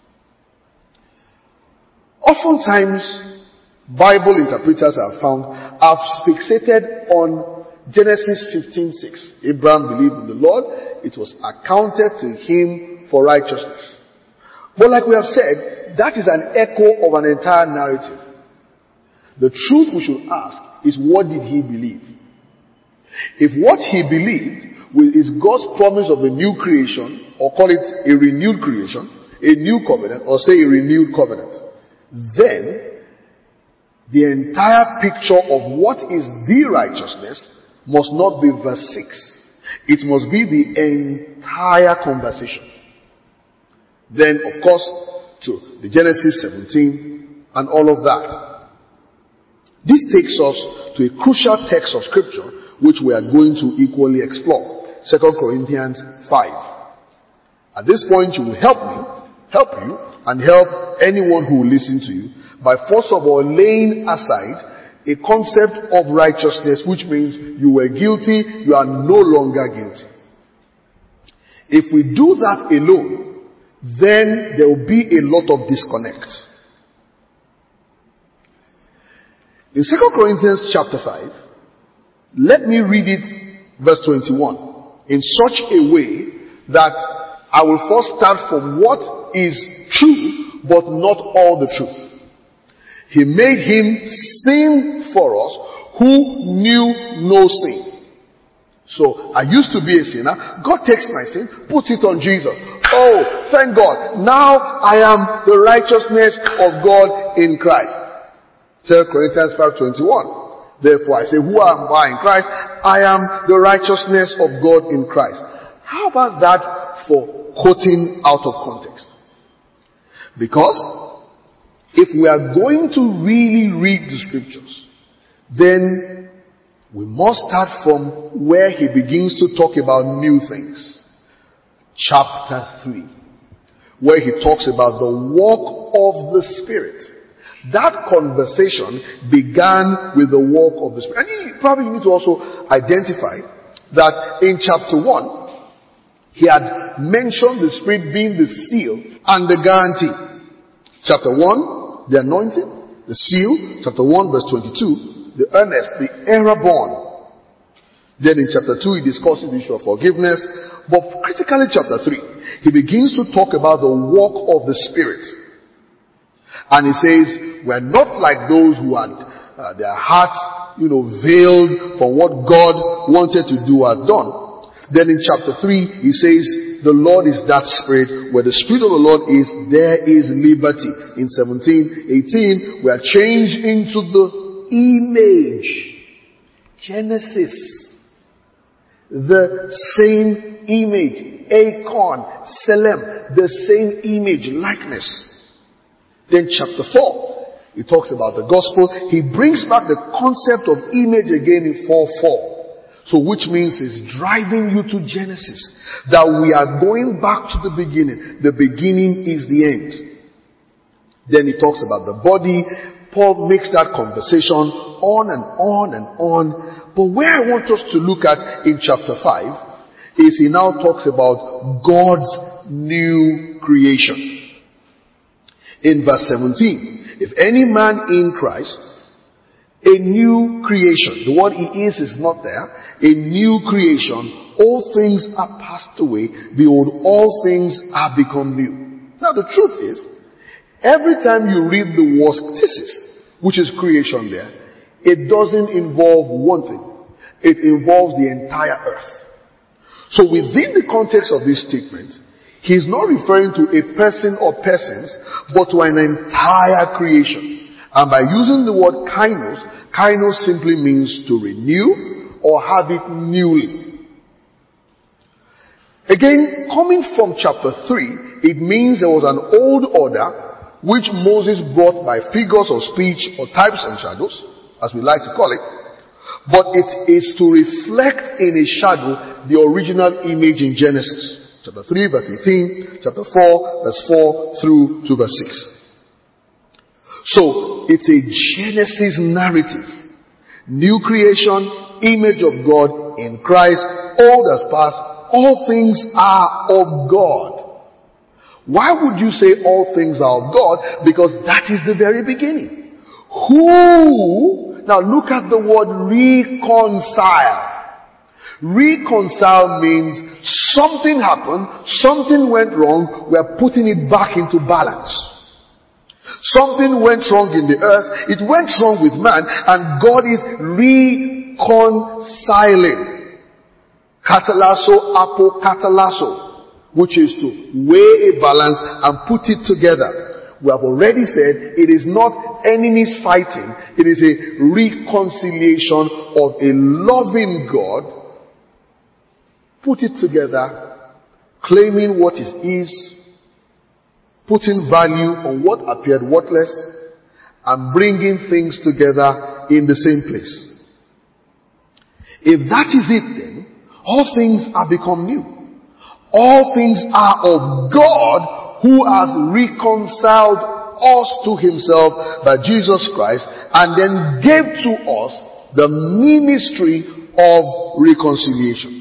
Oftentimes, Bible interpreters have fixated on Genesis 15:6. Abraham believed in the Lord, it was accounted to him for righteousness. But like we have said, that is an echo of an entire narrative. The truth we should ask is, what did he believe? If what he believed is God's promise of a new creation, or call it a renewed creation, a new covenant, or say a renewed covenant, then the entire picture of what is the righteousness must not be verse 6. It must be the entire conversation. Then, of course, to the Genesis 17 and all of that. This takes us to a crucial text of scripture which we are going to equally explore. 2 Corinthians 5. At this point you will help you, and help anyone who will listen to you by first of all laying aside a concept of righteousness, which means you were guilty, you are no longer guilty. If we do that alone, then there will be a lot of disconnect. In 2 Corinthians chapter 5, let me read it, verse 21, in such a way that I will first start from what is true, but not all the truth. He made him sin for us who knew no sin. So, I used to be a sinner. God takes my sin, puts it on Jesus. Oh, thank God. Now I am the righteousness of God in Christ. 2 Corinthians 5:21. Therefore I say, who am I in Christ? I am the righteousness of God in Christ. How about that for quoting out of context? Because if we are going to really read the scriptures, then we must start from where he begins to talk about new things. Chapter 3, where he talks about the walk of the Spirit. That conversation began with the walk of the Spirit. And you probably need to also identify that in chapter 1, he had mentioned the Spirit being the seal and the guarantee. Chapter 1, the anointing, the seal. Chapter 1 verse 22, the earnest, the heir born. Then in chapter 2, he discusses the issue of forgiveness. But critically, chapter 3, he begins to talk about the walk of the Spirit. And he says, we're not like those who had their hearts, veiled from what God wanted to do or done. Then in chapter 3, he says, the Lord is that Spirit. Where the Spirit of the Lord is, there is liberty. In 17:18, we are changed into the image. Genesis. The same image. Acon, Selem, the same image, likeness. Then chapter 4, he talks about the gospel. He brings back the concept of image again in 4:4. So which means he's driving you to Genesis. That we are going back to the beginning. The beginning is the end. Then he talks about the body. Paul makes that conversation on and on and on. But where I want us to look at in chapter 5 is he now talks about God's new creation. In verse 17, if any man in Christ, a new creation. The word he is not there. A new creation. All things are passed away. Behold, all things are become new. Now the truth is, every time you read the word thesis, which is creation there, it doesn't involve one thing. It involves the entire earth. So within the context of this statement, he's not referring to a person or persons, but to an entire creation. And by using the word kainos, kainos simply means to renew or have it newly. Again, coming from chapter 3, it means there was an old order which Moses brought by figures of speech or types and shadows, as we like to call it. But it is to reflect in a shadow the original image in Genesis. Chapter 3 verse 18, chapter 4 verse 4 through to verse 6. So, it's a Genesis narrative. New creation, image of God in Christ, old has passed, all things are of God. Why would you say all things are of God? Because that is the very beginning. Who, now look at the word reconcile. Reconcile means something happened, something went wrong, we are putting it back into balance. Something went wrong in the earth, it went wrong with man, and God is reconciling. Katalasso, apokatalasso, which is to weigh a balance and put it together. We have already said it is not enemies fighting, it is a reconciliation of a loving God. Put it together, claiming what is his, putting value on what appeared worthless, and bringing things together in the same place. If that is it then, all things are become new. All things are of God, who has reconciled us to himself by Jesus Christ, and then gave to us the ministry of reconciliation.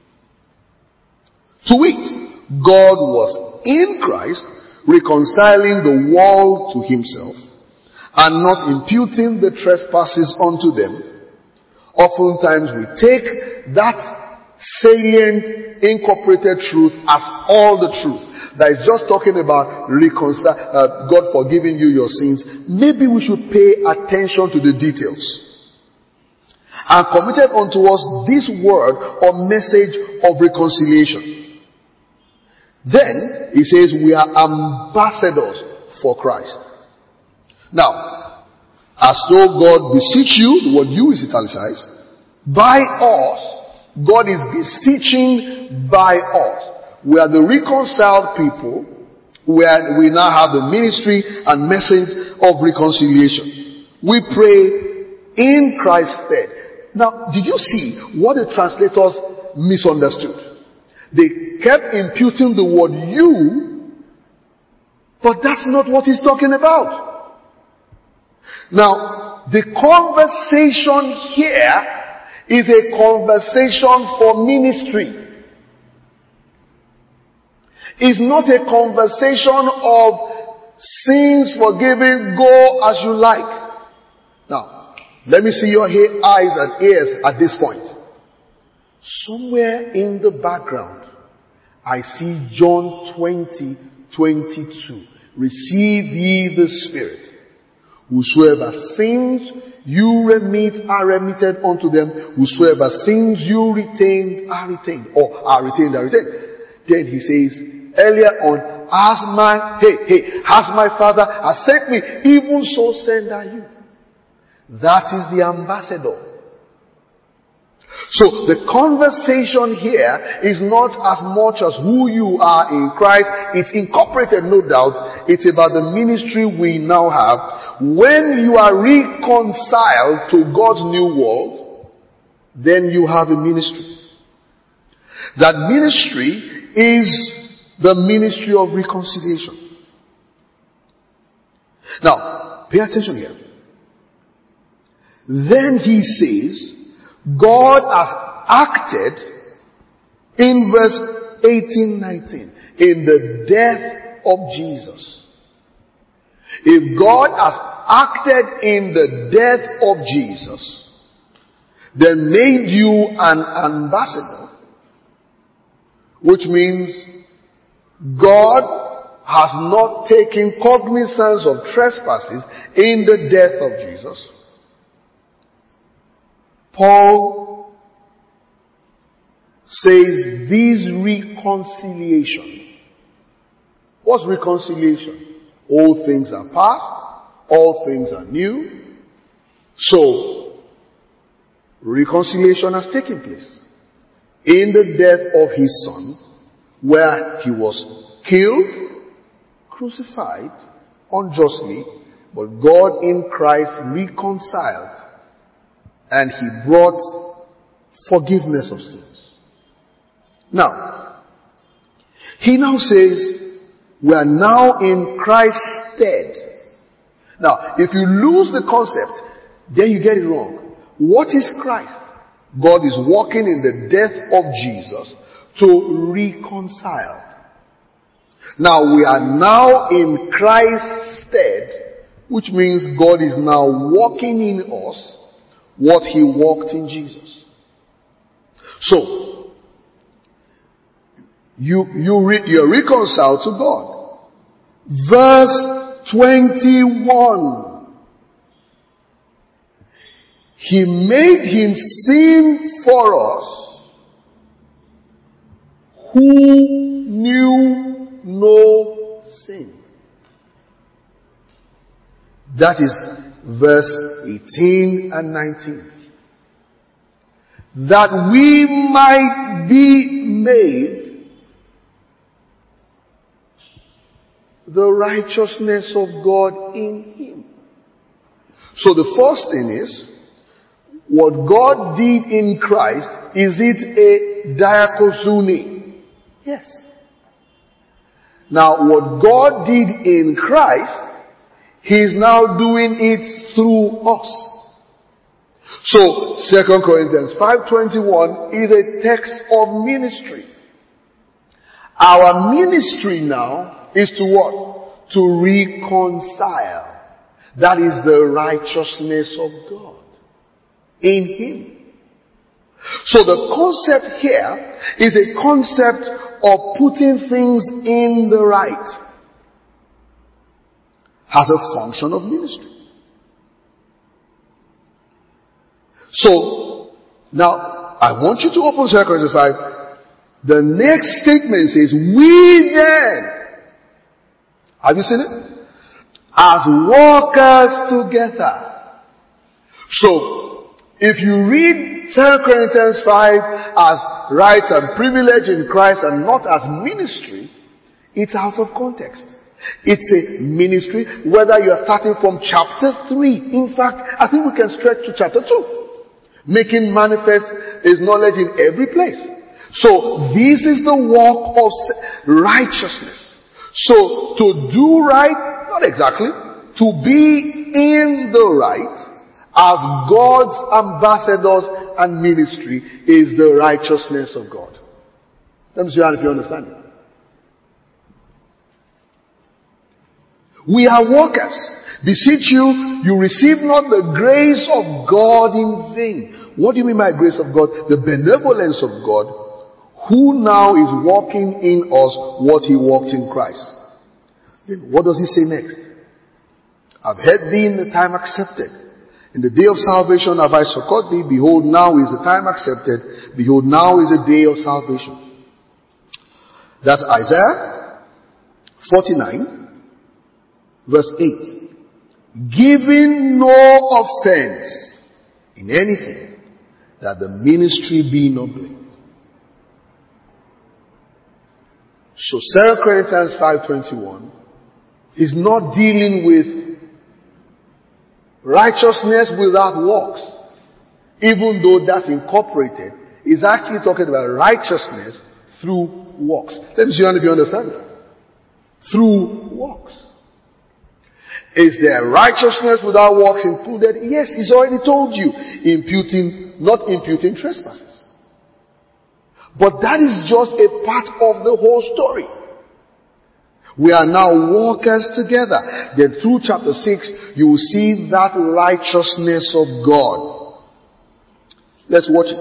To wit, God was in Christ, reconciling the world to himself, and not imputing the trespasses unto them. Oftentimes we take that salient, incorporated truth as all the truth. That is just talking about God forgiving you your sins. Maybe we should pay attention to the details. and committed unto us this word or message of reconciliation. Then, he says, we are ambassadors for Christ. Now, as though God beseech you, the word you is italicized, by us, God is beseeching by us. We are the reconciled people, where we now have the ministry and message of reconciliation. We pray in Christ's stead. Now, did you see what the translators misunderstood? They kept imputing the word you, but that's not what he's talking about. Now, the conversation here is a conversation for ministry. It's not a conversation of sins forgiven, go as you like. Now, let me see your eyes and ears at this point. Somewhere in the background, I see John 20:22. Receive ye the Spirit. Whosoever sins you remit are remitted unto them. Whosoever sins you retain are retained. Or are retained. Then he says, earlier on, as my Father has sent me, even so send I you. That is the ambassador. So the conversation here is not as much as who you are in Christ. It's incorporated, no doubt. It's about the ministry we now have. When you are reconciled to God's new world, then you have a ministry. That ministry is the ministry of reconciliation. Now, pay attention here. Then he says, God has acted in verse 18-19 in the death of Jesus. If God has acted in the death of Jesus, then made you an ambassador, which means God has not taken cognizance of trespasses in the death of Jesus. Paul says this reconciliation. What's reconciliation? All things are past, all things are new. So, reconciliation has taken place in the death of his Son, where he was killed, crucified unjustly, but God in Christ reconciled, and he brought forgiveness of sins. Now, he now says, we are now in Christ's stead. Now, if you lose the concept, then you get it wrong. What is Christ? God is working in the death of Jesus to reconcile. Now, we are now in Christ's stead, which means God is now working in us what he worked in Jesus. So, you're reconciled to God. Verse 21. He made him sin for us who knew no sin. That is verse 18 and 19. That we might be made the righteousness of God in him. So the first thing is, what God did in Christ, is it a diakouzuni? Yes. Now, what God did in Christ, he is now doing it through us. So, 2 Corinthians 5:21 is a text of ministry. Our ministry now is to what? To reconcile. That is the righteousness of God in him. So the concept here is a concept of putting things in the right as a function of ministry. So, Now, I want you to open 2 Corinthians 5. The next statement says, we then, have you seen it? As workers together. So, if you read 2 Corinthians 5 as rights and privilege in Christ and not as ministry, it's out of context. It's a ministry, whether you are starting from chapter 3. In fact, I think we can stretch to chapter 2. Making manifest His knowledge in every place. So, this is the walk of righteousness. So, to do right, not exactly, to be in the right, as God's ambassadors and ministry, is the righteousness of God. Let me see if you understand it. We are workers. Beseech you, you receive not the grace of God in vain. What do you mean by grace of God? The benevolence of God, who now is working in us what He worked in Christ. Then what does He say next? I've heard thee in the time accepted. In the day of salvation have I succored thee. Behold, now is the time accepted. Behold, now is the day of salvation. That's Isaiah 49. Verse 8. Giving no offense in anything, that the ministry be not blamed. So 2 Corinthians 5:21 is not dealing with righteousness without works. Even though that's incorporated, it's actually talking about righteousness through works. Let me see if you understand that. Through works. Is there righteousness without works included? Yes, He's already told you. Not imputing trespasses. But that is just a part of the whole story. We are now workers together. Then through chapter 6, you will see that righteousness of God. Let's watch it.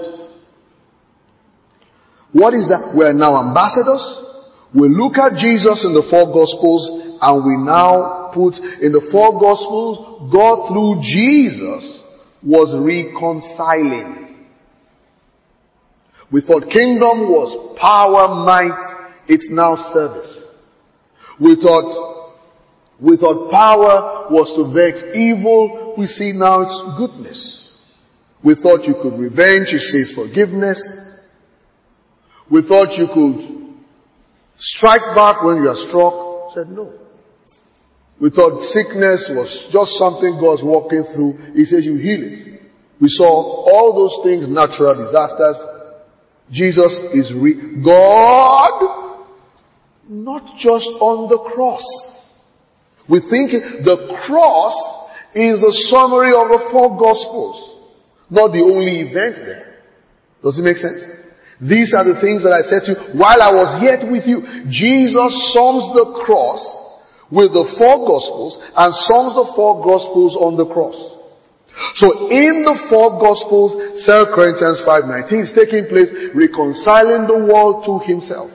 What is that? We are now ambassadors. We look at Jesus in the 4 Gospels, and we now put in the 4 Gospels, God through Jesus was reconciling. We thought kingdom was power, might. It's now service. We thought power was to vex evil. We see now it's goodness. We thought you could revenge. It says forgiveness. We thought you could strike back when you are struck. Said no. We thought sickness was just something God's walking through. He says you heal it. We saw all those things, natural disasters. Jesus is God, not just on the cross. We think the cross is the summary of the 4 Gospels, not the only event there. Does it make sense? These are the things that I said to you while I was yet with you. Jesus sums the cross with the 4 Gospels and sums the 4 Gospels on the cross. So in the 4 Gospels, 2 Corinthians 5:19 is taking place, reconciling the world to Himself.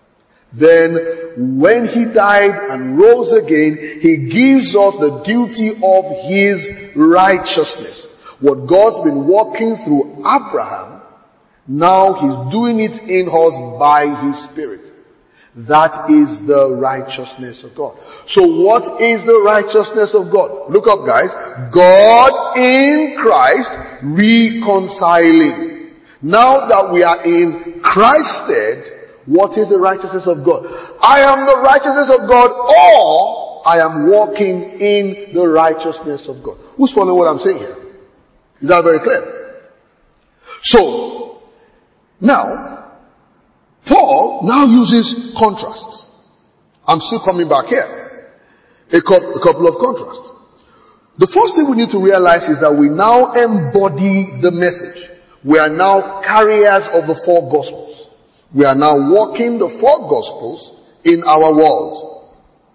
Then when He died and rose again, He gives us the duty of His righteousness. What God's been working through Abraham, now He's doing it in us by His Spirit. That is the righteousness of God. So what is the righteousness of God? Look up, guys. God in Christ reconciling. Now that we are in Christ's stead, what is the righteousness of God? I am the righteousness of God, or I am walking in the righteousness of God. Who's following what I'm saying here? Is that very clear? So, now, Paul now uses contrasts. I'm still coming back here. A couple of contrasts. The first thing we need to realize is that we now embody the message. We are now carriers of the 4 Gospels. We are now walking the 4 Gospels in our world.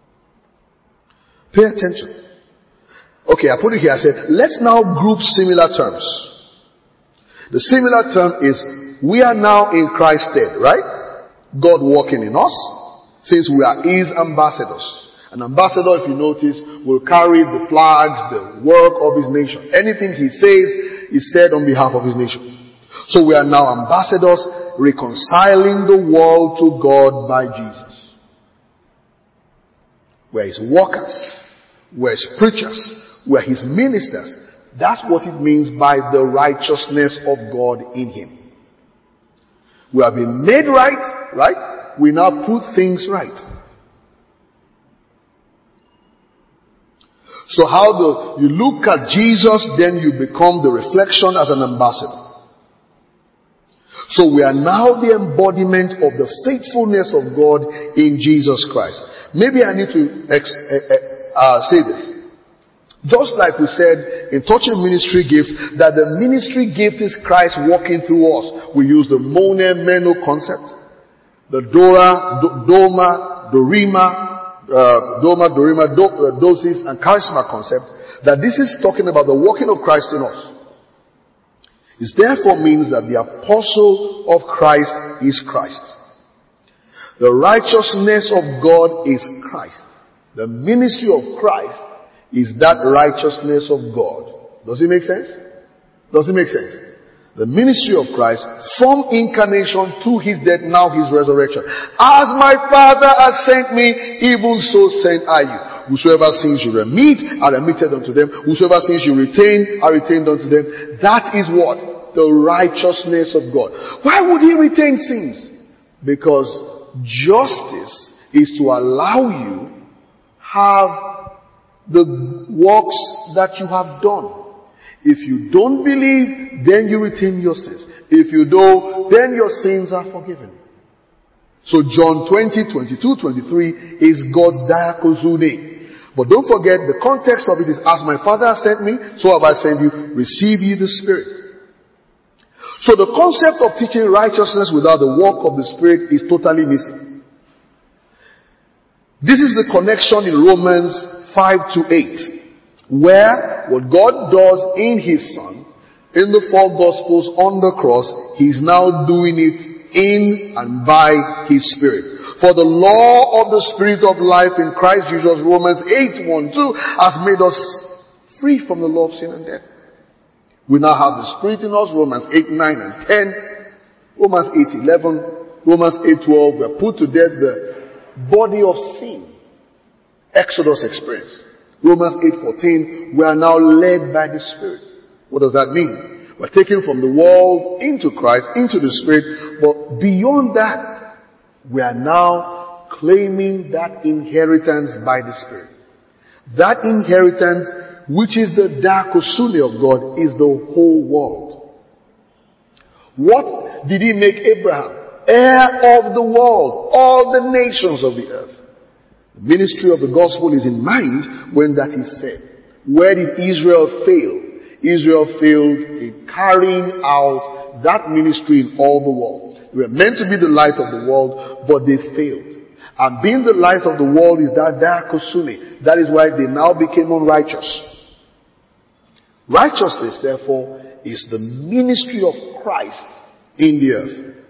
Pay attention. Okay, I put it here. I said, let's now group similar terms. The similar term is, we are now in Christ's stead, right? God working in us, since we are His ambassadors. An ambassador, if you notice, will carry the flags, the work of his nation. Anything he says is said on behalf of his nation. So we are now ambassadors, reconciling the world to God by Jesus. We're his workers. We're his preachers. We're his ministers. That's what it means by the righteousness of God in him. We have been made right, right? We now put things right. So how you look at Jesus, then you become the reflection as an ambassador. So we are now the embodiment of the faithfulness of God in Jesus Christ. Maybe I need to say this. Just like we said in touching ministry gifts, that the ministry gift is Christ working through us. We use the mone, meno concept, the doma, dorima, dosis, and charisma concept, that this is talking about the working of Christ in us. It therefore means that the apostle of Christ is Christ. The righteousness of God is Christ. The ministry of Christ is that righteousness of God. Does it make sense? Does it make sense? The ministry of Christ from incarnation to his death, now his resurrection. As my Father has sent me, even so sent I you. Whosoever sins you remit, are remitted unto them. Whosoever sins you retain, are retained unto them. That is what? The righteousness of God. Why would he retain sins? Because justice is to allow you have the works that you have done. If you don't believe, then you retain your sins. If you do, then your sins are forgiven. So John 20, 22, 23 is God's diakozune. But don't forget, the context of it is, as my Father has sent me, so have I sent you. Receive ye the Spirit. So the concept of teaching righteousness without the work of the Spirit is totally missing. This is the connection in Romans 5 to 8, where what God does in his Son, in the four Gospels on the cross, he's now doing it in and by his Spirit. For the law of the Spirit of life in Christ Jesus, Romans 8, 1, 2, has made us free from the law of sin and death. We now have the Spirit in us, Romans 8, 9, and 10, Romans 8, 11, Romans 8, 12. We are put to death the body of sin. Exodus experience. Romans 8, 14, we are now led by the Spirit. What does that mean? We're taken from the world into Christ, into the Spirit, but beyond that, we are now claiming that inheritance by the Spirit. That inheritance, which is the diakozune of God, is the whole world. What did he make Abraham? Heir of the world, all the nations of the earth. The ministry of the gospel is in mind when that is said. Where did Israel fail? Israel failed in carrying out that ministry in all the world. They were meant to be the light of the world, but they failed. And being the light of the world is that diakozune. That is why they now became unrighteous. Righteousness, therefore, is the ministry of Christ in the earth.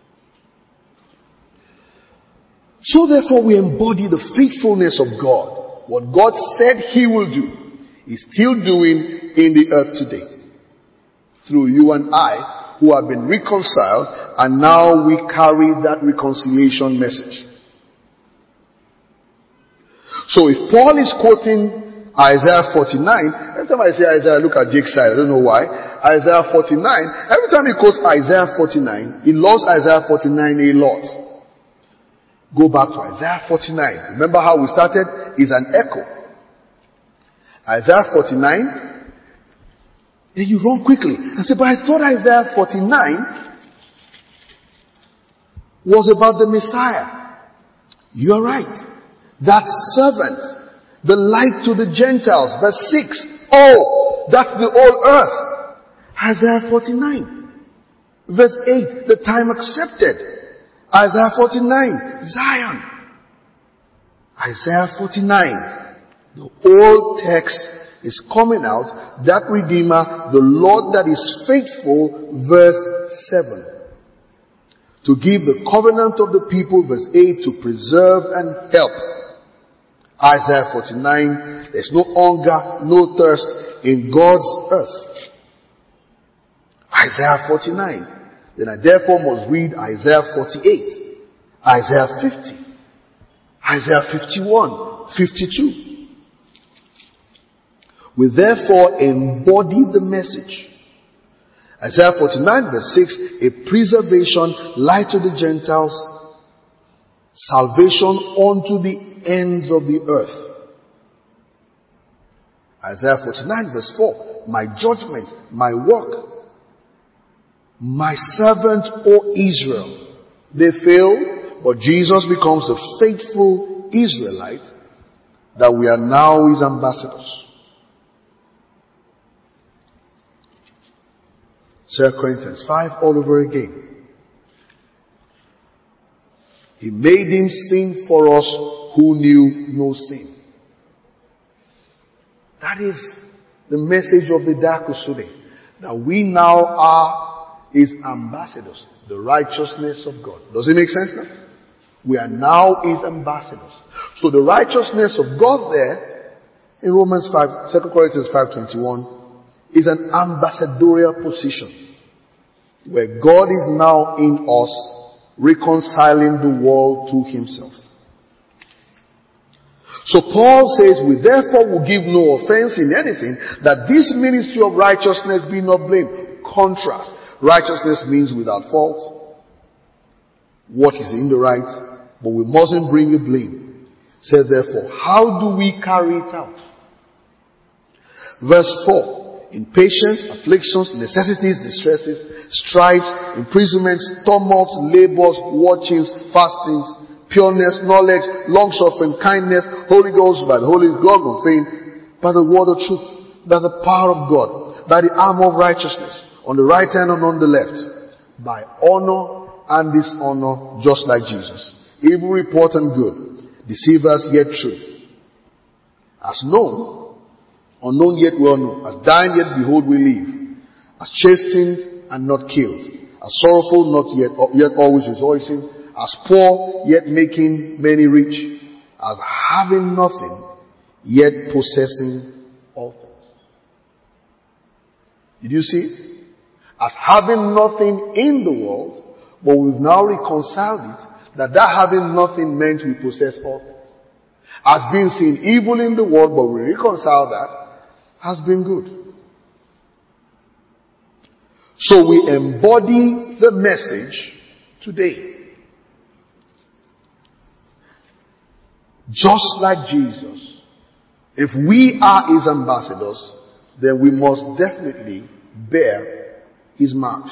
So therefore we embody the faithfulness of God. What God said he will do, he's still doing in the earth today. Through you and I, who have been reconciled, and now we carry that reconciliation message. So if Paul is quoting Isaiah 49, every time I say Isaiah, I look at Jake's side, I don't know why. Isaiah 49, every time he quotes Isaiah 49, he loves Isaiah 49 a lot. Go back to Isaiah 49. Remember how we started? Is an echo. Isaiah 49, then you run quickly and say, but I thought Isaiah 49 was about the Messiah. You are right. That servant, the light to the Gentiles. Verse 6. Oh, that's the whole earth. Isaiah 49. Verse 8. The time accepted. Isaiah 49. Zion. Isaiah 49. The old text is coming out, that Redeemer, the Lord that is faithful, verse 7. To give the covenant of the people, verse 8, to preserve and help. Isaiah 49, there's no hunger, no thirst in God's earth. Isaiah 49. Then I therefore must read Isaiah 48, Isaiah 50, Isaiah 51, 52. We therefore embody the message. Isaiah 49 verse 6, a preservation, light to the Gentiles, salvation unto the ends of the earth. Isaiah 49 verse 4, my judgment, my work, my servant, O Israel. They fail, but Jesus becomes the faithful Israelite that we are now his ambassadors. 2 Corinthians 5 all over again. He made him sin for us who knew no sin. That is the message of the Diakos today. That we now are his ambassadors. The righteousness of God. Does it make sense now? We are now his ambassadors. So the righteousness of God there, in Romans 5, 2 Corinthians 5:21, is an ambassadorial position. Where God is now in us, reconciling the world to himself. So Paul says, we therefore will give no offense in anything, that this ministry of righteousness be not blamed. Contrast. Righteousness means without fault. What is in the right, but we mustn't bring a blame. Said therefore, how do we carry it out? Verse 4. In patience, afflictions, necessities, distresses, stripes, imprisonments, tumults, labors, watchings, fastings, pureness, knowledge, long-suffering, kindness, Holy Ghost, by the Holy God of faith, by the word of truth, by the power of God, by the armor of righteousness, on the right hand and on the left, by honor and dishonor, just like Jesus. Evil report and good, deceivers yet true. As known, unknown yet well known, as dying yet behold we live, as chastened and not killed, as sorrowful not yet always rejoicing, as poor yet making many rich, as having nothing yet possessing all things. Did you see? As having nothing in the world, but we've now reconciled it, that having nothing meant we possess all things. As being seen evil in the world, but we reconcile that, has been good. So we embody the message today. Just like Jesus. If we are his ambassadors, then we must definitely bear his marks.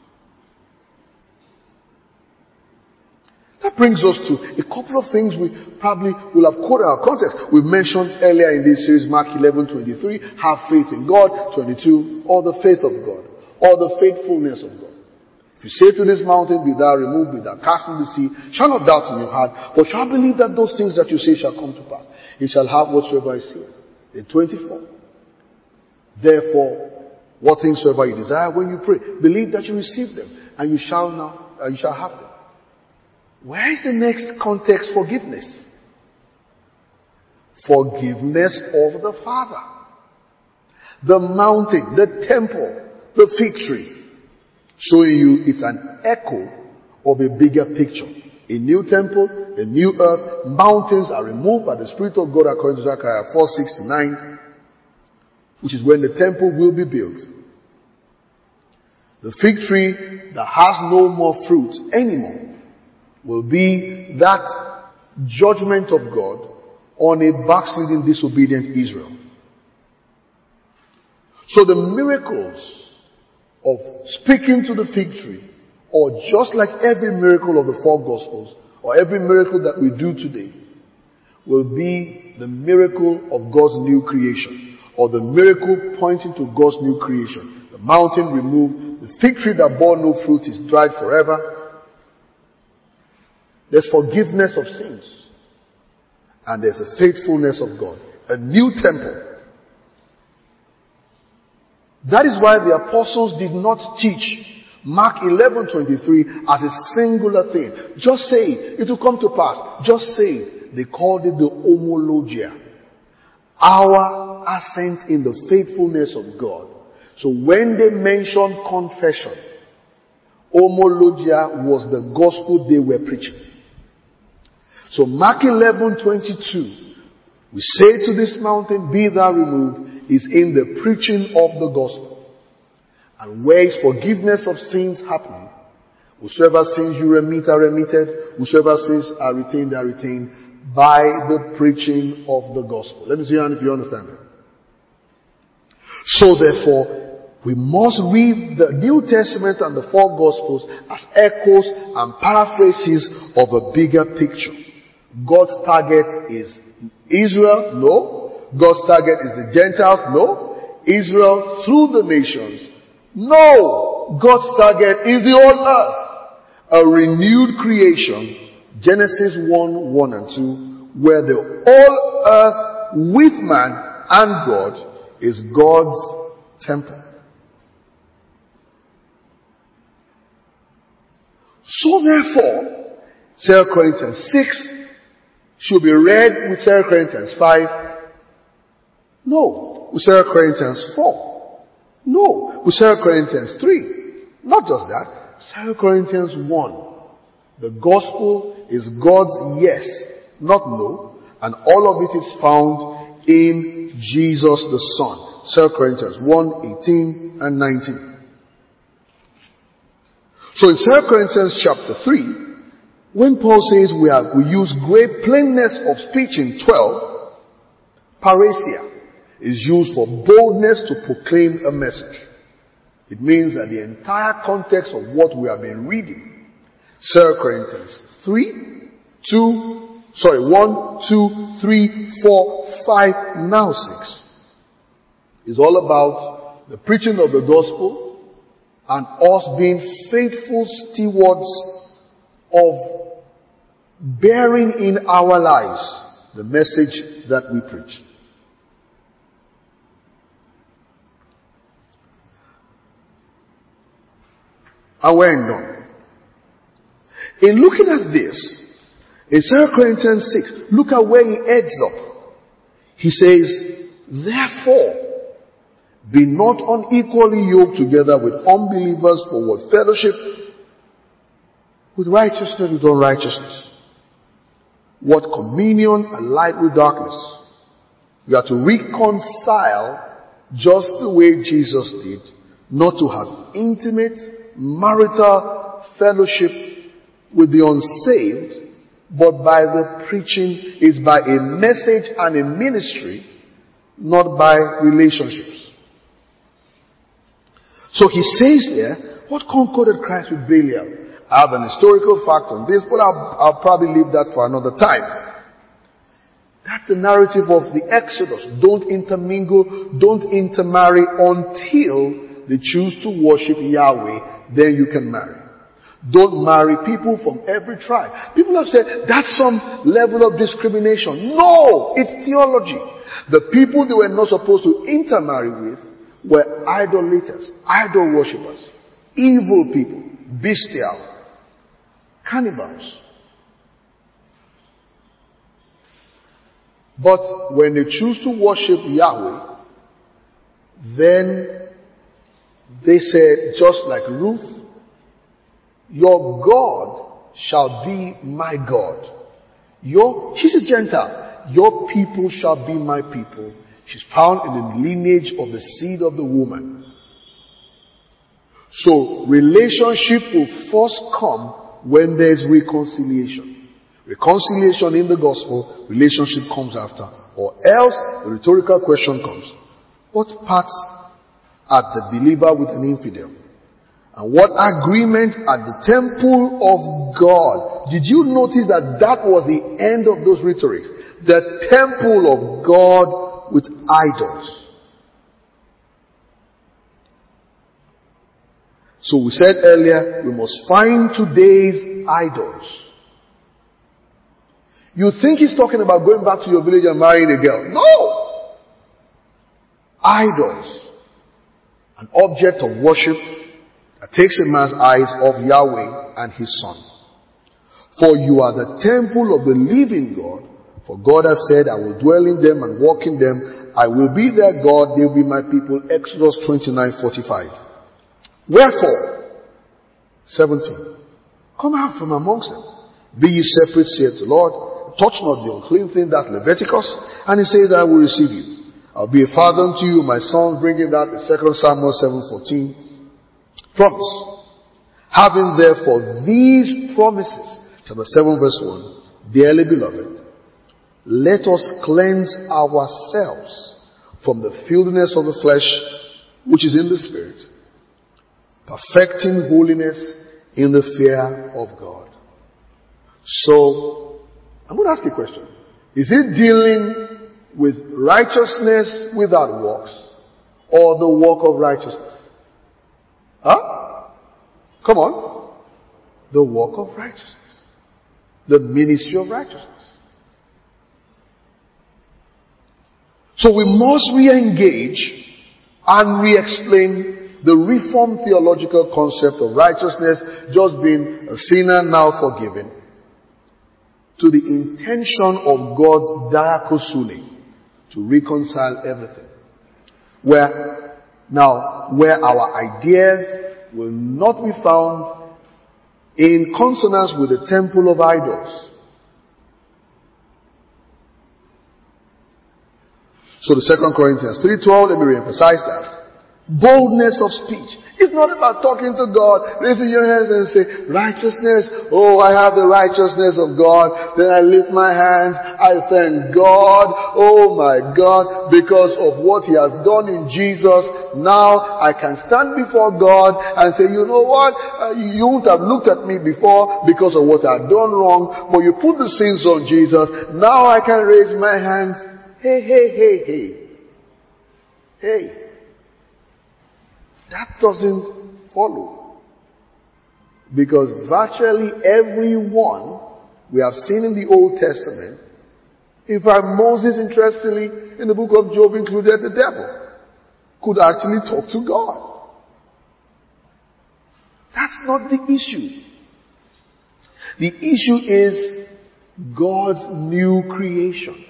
That brings us to a couple of things we probably will have quoted our context. We mentioned earlier in this series, Mark 11:23, have faith in God. 22, or the faith of God, or the faithfulness of God. If you say to this mountain, be thou removed, be thou cast into the sea, shall not doubt in your heart, but shall believe that those things that you say shall come to pass. It shall have whatsoever I say. In 24, therefore, what things soever you desire when you pray, believe that you receive them, and you shall have them. Where is the next context? Forgiveness. Forgiveness of the Father. The mountain, the temple, the fig tree. Showing you it's an echo of a bigger picture. A new temple, a new earth. Mountains are removed by the Spirit of God according to Zechariah 4:6-9, which is when the temple will be built. The fig tree that has no more fruit anymore will be that judgment of God on a backsliding, disobedient Israel. So the miracles of speaking to the fig tree, or just like every miracle of the four Gospels, or every miracle that we do today, will be the miracle of God's new creation, or the miracle pointing to God's new creation. The mountain removed, the fig tree that bore no fruit is dried forever. There's forgiveness of sins. And there's a faithfulness of God. A new temple. That is why the apostles did not teach Mark 11:23 as a singular thing. Just say it. It will come to pass. Just say it. They called it the homologia. Our assent in the faithfulness of God. So when they mentioned confession, homologia was the gospel they were preaching. So Mark 11:22, we say to this mountain, be thou removed, is in the preaching of the gospel. And where is forgiveness of sins happening? Whosoever sins you remit are remitted. Whosoever sins are retained by the preaching of the gospel. Let me see if you understand that. So therefore, we must read the New Testament and the four Gospels as echoes and paraphrases of a bigger picture. God's target is Israel? No. God's target is the Gentiles? No. Israel through the nations? No. God's target is the whole earth. A renewed creation, Genesis 1 and 2, where the whole earth with man and God is God's temple. So therefore, 2 Corinthians 6 should be read with 2 Corinthians 5. No. With 2 Corinthians 4. No. With 2 Corinthians 3. Not just that. 2 Corinthians 1. The gospel is God's yes, not no. And all of it is found in Jesus the Son. 2 Corinthians 1:18 and 19. So in 2 Corinthians chapter 3, when Paul says we use great plainness of speech in 12, parousia is used for boldness to proclaim a message. It means that the entire context of what we have been reading, 2 Corinthians 1, 2, 3, 4, 5, now 6, is all about the preaching of the gospel and us being faithful stewards of bearing in our lives the message that we preach. And we're done. In looking at this, in 2 Corinthians 6, look at where he ends up. He says, therefore, be not unequally yoked together with unbelievers for what fellowship? With righteousness, with unrighteousness. What communion and light with darkness? You are to reconcile just the way Jesus did, not to have intimate marital fellowship with the unsaved, but by the preaching is by a message and a ministry, not by relationships. So he says there, what concorded Christ with Belial? I have an historical fact on this, but I'll probably leave that for another time. That's the narrative of the Exodus. Don't intermingle, don't intermarry until they choose to worship Yahweh. Then you can marry. Don't marry people from every tribe. People have said that's some level of discrimination. No, it's theology. The people they were not supposed to intermarry with were idolaters, idol worshippers, evil people, bestial, cannibals. But when they choose to worship Yahweh, then they said, just like Ruth, your God shall be my God. She's a Gentile. Your people shall be my people. She's found in the lineage of the seed of the woman. So relationship will first come when there's reconciliation. Reconciliation in the gospel, relationship comes after. Or else the rhetorical question comes, what parts at the believer with an infidel? And what agreement at the temple of God? Did you notice that was the end of those rhetorics? The temple of God with idols. So we said earlier, we must find today's idols. You think he's talking about going back to your village and marrying a girl. No! Idols. An object of worship that takes a man's eyes off Yahweh and his Son. For you are the temple of the living God. For God has said, I will dwell in them and walk in them, I will be their God, they will be my people. Exodus 29:45. Wherefore, 17, come out from amongst them. Be ye separate, saith the Lord. Touch not the unclean thing, that's Leviticus. And he says, I will receive you. I'll be a father unto you, my son, bringing that, the 2 Samuel 7:14. Promise. Having therefore these promises, chapter 7 verse 1, dearly beloved, let us cleanse ourselves from the filthiness of the flesh, which is in the spirit, perfecting holiness in the fear of God. So, I'm going to ask you a question. Is it dealing with righteousness without works, or the work of righteousness? Huh? Come on. The work of righteousness. The ministry of righteousness. So we must re-engage and re-explain the Reformed theological concept of righteousness just being a sinner now forgiven, to the intention of God's diakosune to reconcile everything. Where our ideas will not be found in consonance with the temple of idols. So the 2 Corinthians 3:12, let me re-emphasize that. Boldness of speech. It's not about talking to God, raising your hands and say, righteousness, oh, I have the righteousness of God. Then I lift my hands, I thank God, oh my God, because of what He has done in Jesus. Now I can stand before God and say, you know what, you wouldn't have looked at me before because of what I've done wrong, but you put the sins on Jesus. Now I can raise my hands. Hey. That doesn't follow. Because virtually everyone we have seen in the Old Testament, in fact Moses, interestingly, in the book of Job included, the devil, could actually talk to God. That's not the issue. The issue is God's new creation.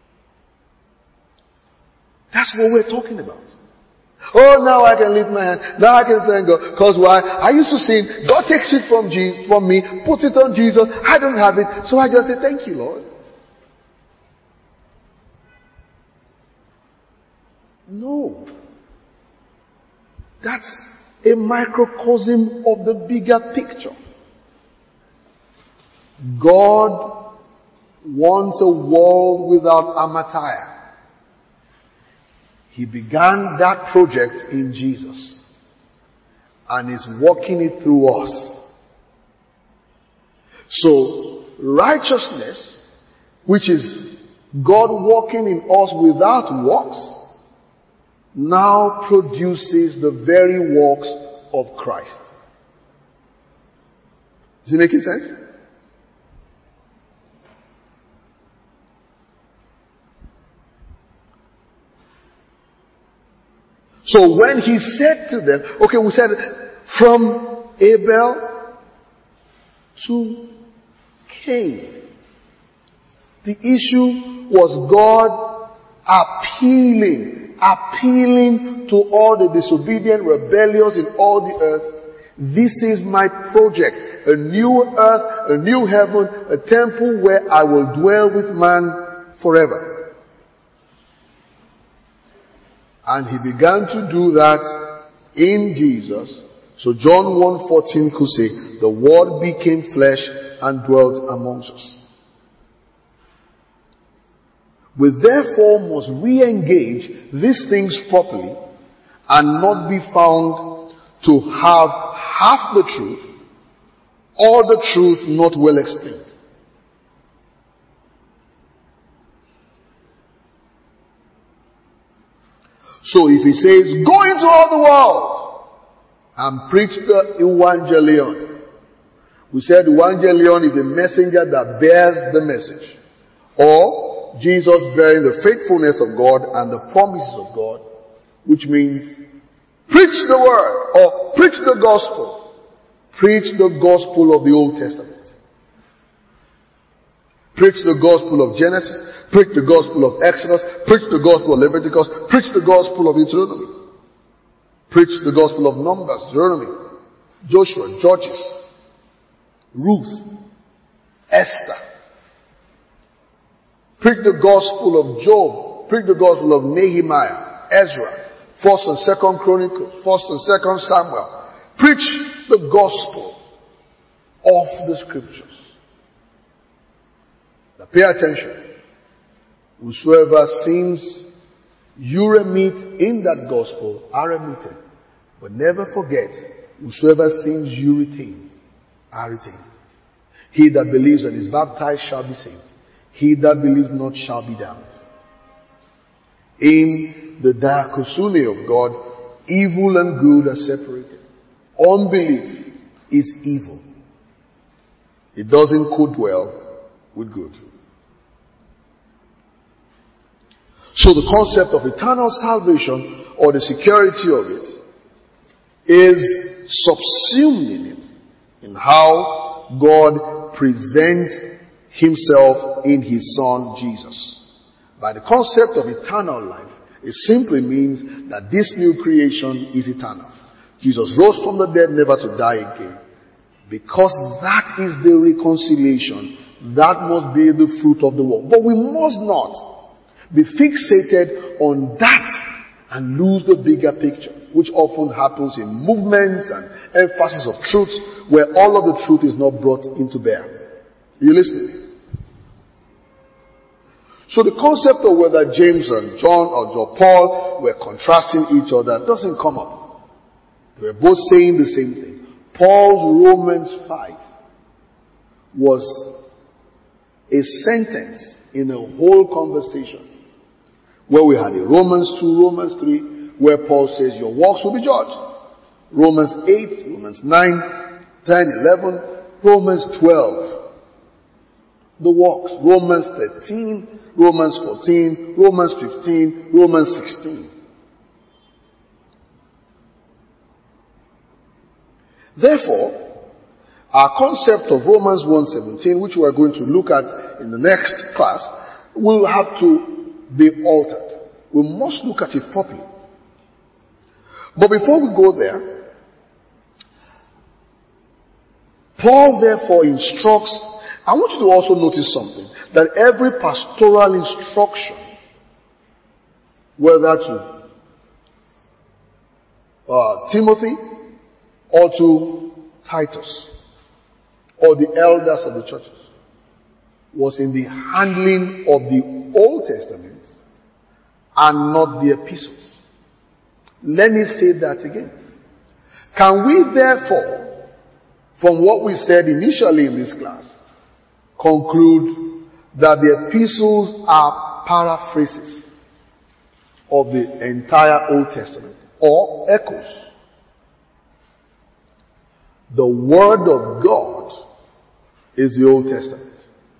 That's what we're talking about. Oh, now I can lift my hand. Now I can thank God. Because why? I used to sin. God takes it from me, puts it on Jesus. I don't have it. So I just say, thank you, Lord. No. That's a microcosm of the bigger picture. God wants a world without Amattai. He began that project in Jesus and is working it through us. So, righteousness, which is God working in us without works, now produces the very works of Christ. Is it making sense? So when he said to them, okay, we said from Abel to Cain. The issue was God appealing to all the disobedient, rebellious in all the earth. This is my project. A new earth, a new heaven, a temple where I will dwell with man forever. And he began to do that in Jesus. So John 1:14 could say, the Word became flesh and dwelt amongst us. We therefore must re-engage these things properly and not be found to have half the truth or the truth not well explained. So if he says, go into all the world and preach the evangelion. We said evangelion is a messenger that bears the message. Or Jesus bearing the faithfulness of God and the promises of God, which means preach the word or preach the gospel. Preach the gospel of the Old Testament. Preach the gospel of Genesis. Preach the gospel of Exodus. Preach the gospel of Leviticus. Preach the gospel of Deuteronomy. Preach the gospel of Numbers, Deuteronomy, Joshua, Judges, Ruth, Esther. Preach the gospel of Job. Preach the gospel of Nehemiah, Ezra, 1st and 2nd Chronicles, 1st and 2nd Samuel. Preach the gospel of the scriptures. Now pay attention. Whosoever sins you remit in that gospel are remitted. But never forget, whosoever sins you retain are retained. He that believes and is baptized shall be saved. He that believes not shall be damned. In the diakosune of God, evil and good are separated. Unbelief is evil. It doesn't co-dwell with good. So the concept of eternal salvation, or the security of it, is subsumed in it, in how God presents Himself in His Son Jesus. By the concept of eternal life, it simply means that this new creation is eternal. Jesus rose from the dead never to die again. Because that is the reconciliation, that must be the fruit of the work. But we must not be fixated on that and lose the bigger picture, which often happens in movements and emphasis of truth where all of the truth is not brought into bear. Are you listening? So the concept of whether James and John or John Paul were contrasting each other doesn't come up. They were both saying the same thing. Paul's Romans 5 was a sentence in a whole conversation where we had in Romans 2, Romans 3, where Paul says your works will be judged. Romans 8, Romans 9, 10, 11, Romans 12. The works. Romans 13, Romans 14, Romans 15, Romans 16. Therefore, our concept of Romans 1:17, which we are going to look at in the next class, will have to be altered. We must look at it properly. But before we go there, Paul therefore instructs. I want you to also notice something, that every pastoral instruction, whether to Timothy or to Titus or the elders of the churches, was in the handling of the Old Testament and not the epistles. Let me say that again. Can we therefore, from what we said initially in this class, conclude that the epistles are paraphrases of the entire Old Testament or echoes? The Word of God is the Old Testament.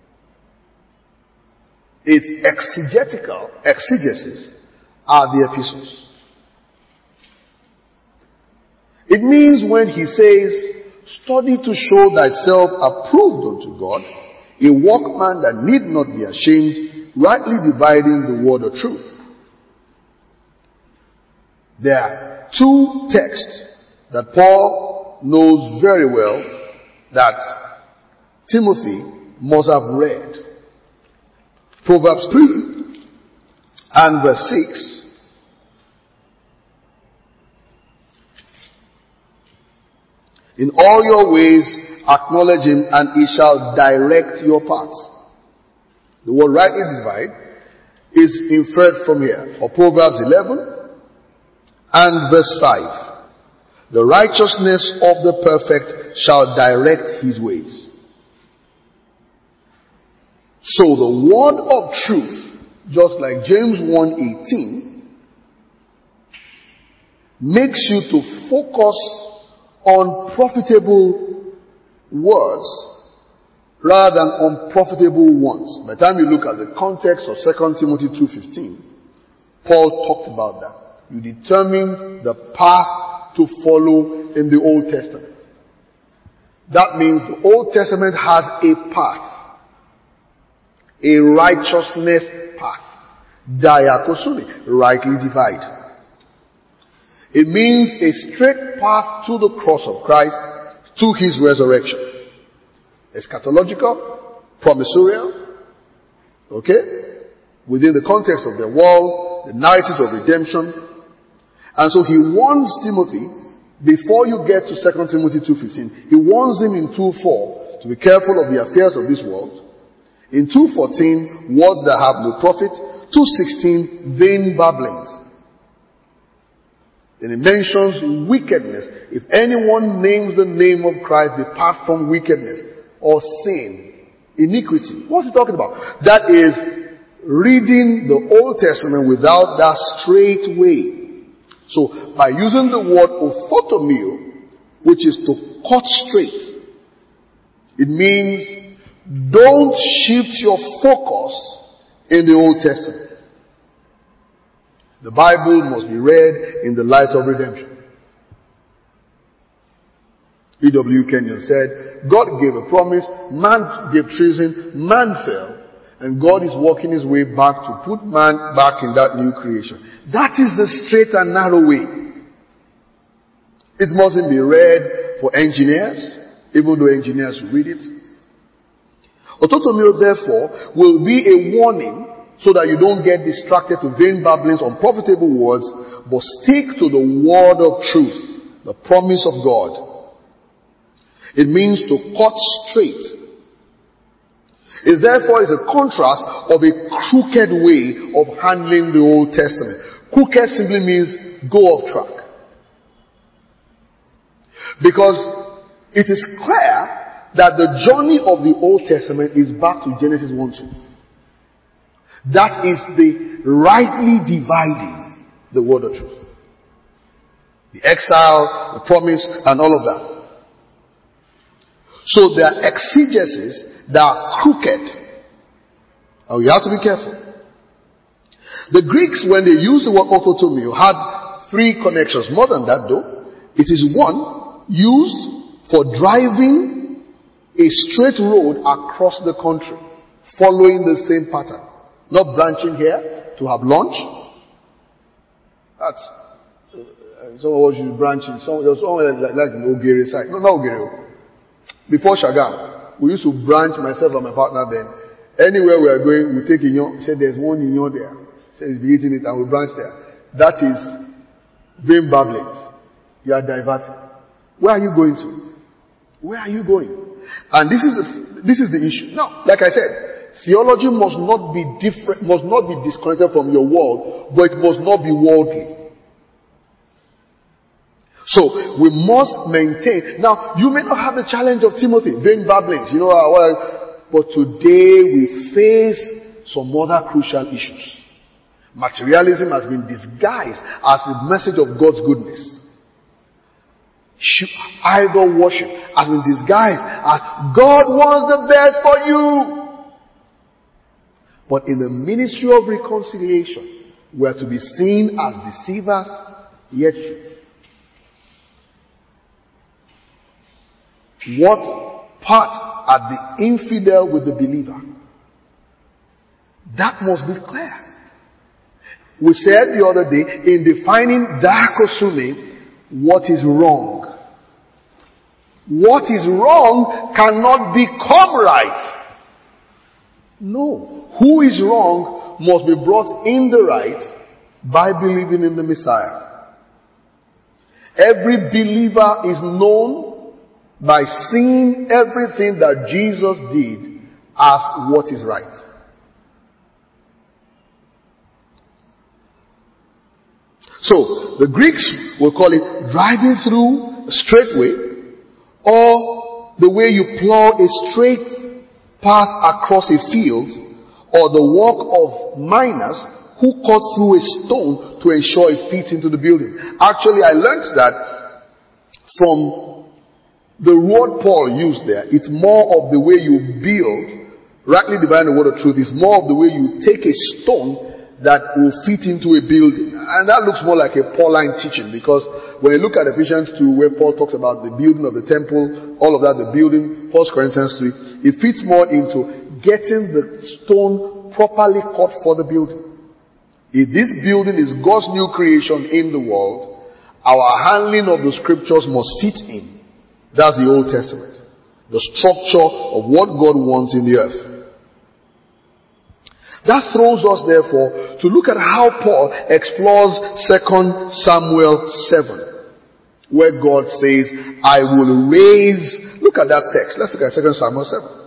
Its exegesis are the epistles. It means when he says, study to show thyself approved unto God, a workman that need not be ashamed, rightly dividing the word of truth. There are two texts that Paul knows very well that Timothy must have read. Proverbs 3 and verse 6. In all your ways acknowledge him and he shall direct your paths. The word rightly divide is inferred from here. For Proverbs 11 and verse 5. The righteousness of the perfect shall direct his ways. So the word of truth, just like James 1:18, makes you to focus on profitable words rather than unprofitable ones. By the time you look at the context of 2 Timothy 2:15, Paul talked about that. You determined the path to follow in the Old Testament. That means the Old Testament has a path. A righteousness path. Diakosune, rightly divide. It means a straight path to the cross of Christ, to his resurrection. Eschatological, promissorial, okay? Within the context of the world, the narratives of redemption. And so he warns Timothy, before you get to 2 Timothy 2:15, he warns him in 2:4 to be careful of the affairs of this world. In 2:14, words that have no profit. 2:16, vain babblings. And it mentions wickedness. If anyone names the name of Christ, depart from wickedness or sin, iniquity. What's he talking about? That is reading the Old Testament without that straight way. So, by using the word ophotomio, which is to cut straight, it means don't shift your focus in the Old Testament. The Bible must be read in the light of redemption. E.W. Kenyon said, God gave a promise, man gave treason, man fell, and God is working his way back to put man back in that new creation. That is the straight and narrow way. It mustn't be read for engineers, even though engineers will read it. Autotomio, therefore, will be a warning so that you don't get distracted to vain babblings, unprofitable words, but stick to the word of truth, the promise of God. It means to cut straight. It therefore is a contrast of a crooked way of handling the Old Testament. Crooked simply means go off track. Because it is clear that the journey of the Old Testament is back to Genesis 1:2. That is the rightly dividing the word of truth. The exile, the promise, and all of that. So there are exegeses that are crooked. And you have to be careful. The Greeks, when they used the word orthotomio, had three connections. More than that though. It is one, used for driving a straight road across the country, following the same pattern. Not branching here to have lunch. That's someone was branching. There's someone like the Ogere side. No, not Ogere. Before Shagam, we used to branch, myself and my partner then. Anywhere we are going, we take Inyo. Said there's one Inyo there. Says be eating it and we branch there. That is vain babblings. You are diverting. Where are you going to? Where are you going? And this is the issue. Now, like I said, theology must not be different, must not be disconnected from your world, but it must not be worldly. So, we must maintain. Now, you may not have the challenge of Timothy, vain babblings, but today we face some other crucial issues. Materialism has been disguised as a message of God's goodness. Idol worship has been disguised as God wants the best for you. But in the ministry of reconciliation, we are to be seen as deceivers, yet true. What part are the infidel with the believer? That must be clear. We said the other day, in defining diakosune, what is wrong? What is wrong cannot become right. No. Who is wrong must be brought in the right by believing in the Messiah. Every believer is known by seeing everything that Jesus did as what is right. So, the Greeks will call it driving through a straight way, or the way you plow a straight path across a field, or the work of miners who cut through a stone to ensure it fits into the building. Actually, I learned that from the word Paul used there. It's more of the way you build, rightly dividing the word of truth, is more of the way you take a stone that will fit into a building. And that looks more like a Pauline teaching, because when you look at Ephesians 2, where Paul talks about the building of the temple, all of that, the building, 1 Corinthians 3, it fits more into getting the stone properly cut for the building. If this building is God's new creation in the world, our handling of the scriptures must fit in. That's the Old Testament. The structure of what God wants in the earth. That throws us, therefore, to look at how Paul explores 2 Samuel 7, where God says, I will raise... Look at that text. Let's look at 2 Samuel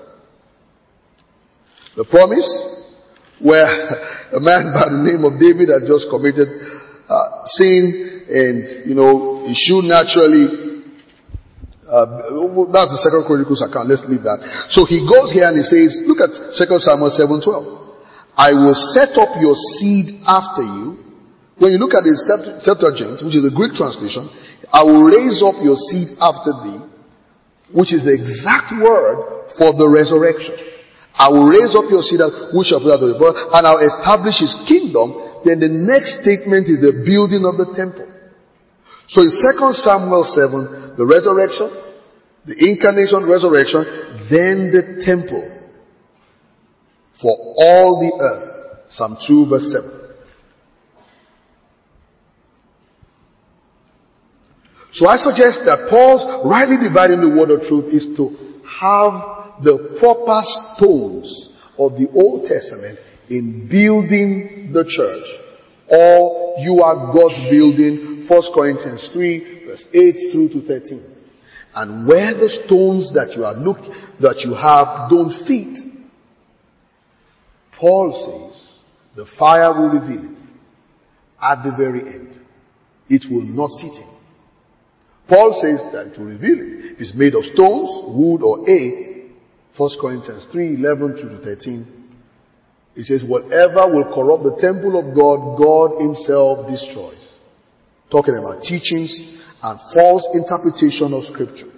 7. The promise, where a man by the name of David had just committed sin, and, he should naturally... that's the 2 Chronicles account. Let's leave that. So he goes here and he says, look at 2 Samuel 7:12. I will set up your seed after you. When you look at the Septuagint, which is the Greek translation, I will raise up your seed after thee, which is the exact word for the resurrection. I will raise up your seed, which shall put out the birth, and I'll establish his kingdom. Then the next statement is the building of the temple. So in 2 Samuel 7, the resurrection, the incarnation, resurrection, then the temple for all the earth. Psalm 2 verse 7. So I suggest that Paul's rightly dividing the word of truth is to have the proper stones of the Old Testament in building the church. Or you are God's building, 1 Corinthians 3 verse 8 through to 13. And where the stones that you have don't fit, Paul says the fire will reveal it at the very end. It will not fit in. Paul says that to reveal it, if it's made of stones, wood, or 1 Corinthians 3:11 through to 13, it says, whatever will corrupt the temple of God, God himself destroys. Talking about teachings and false interpretation of scripture.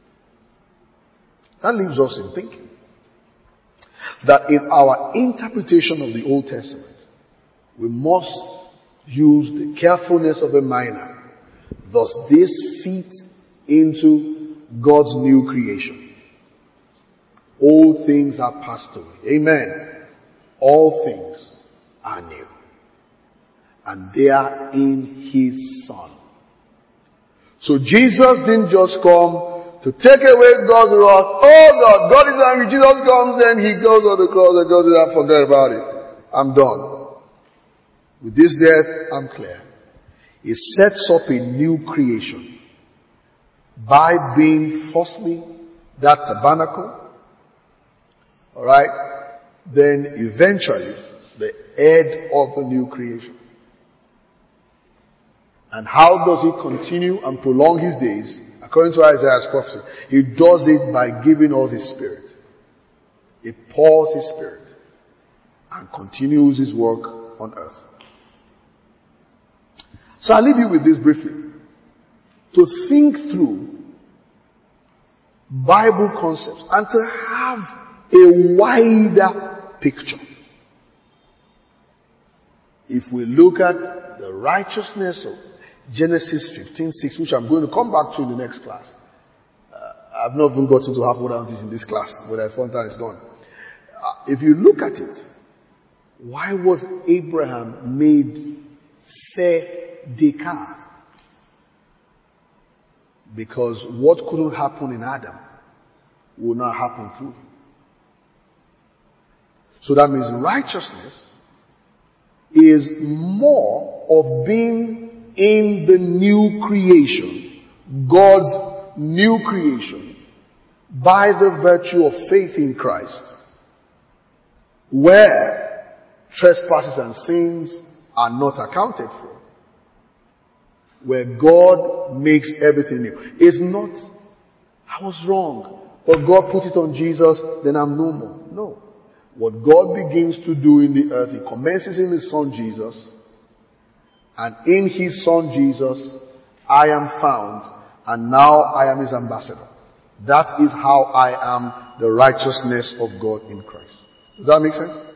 That leaves us in thinking that in our interpretation of the Old Testament, we must use the carefulness of a miner. Does this fit into God's new creation? All things are passed away. Amen. All things are new. And they are in his Son. So Jesus didn't just come to take away God's wrath. Oh God is angry. Jesus comes, then he goes on the cross and goes and forget about it. I'm done. With this death, I'm clear. He sets up a new creation by being firstly that tabernacle. Alright? Then eventually the head of the new creation. And how does he continue and prolong his days? According to Isaiah's prophecy, he does it by giving us his spirit. He pours his spirit and continues his work on earth. So I'll leave you with this briefly. To think through Bible concepts and to have a wider picture. If we look at the righteousness of Genesis 15:6, which I'm going to come back to in the next class. I've not even gotten to half what I is in this class, but I found that it's gone. If you look at it, why was Abraham made Tzedekah? Because what couldn't happen in Adam will not happen through him. So that means righteousness is more of being in the new creation, God's new creation, by the virtue of faith in Christ, where trespasses and sins are not accounted for, where God makes everything new. It's not, I was wrong, but God put it on Jesus, then I'm no more. No. What God begins to do in the earth, he commences in his Son Jesus, and in his Son Jesus, I am found, and now I am his ambassador. That is how I am the righteousness of God in Christ. Does that make sense?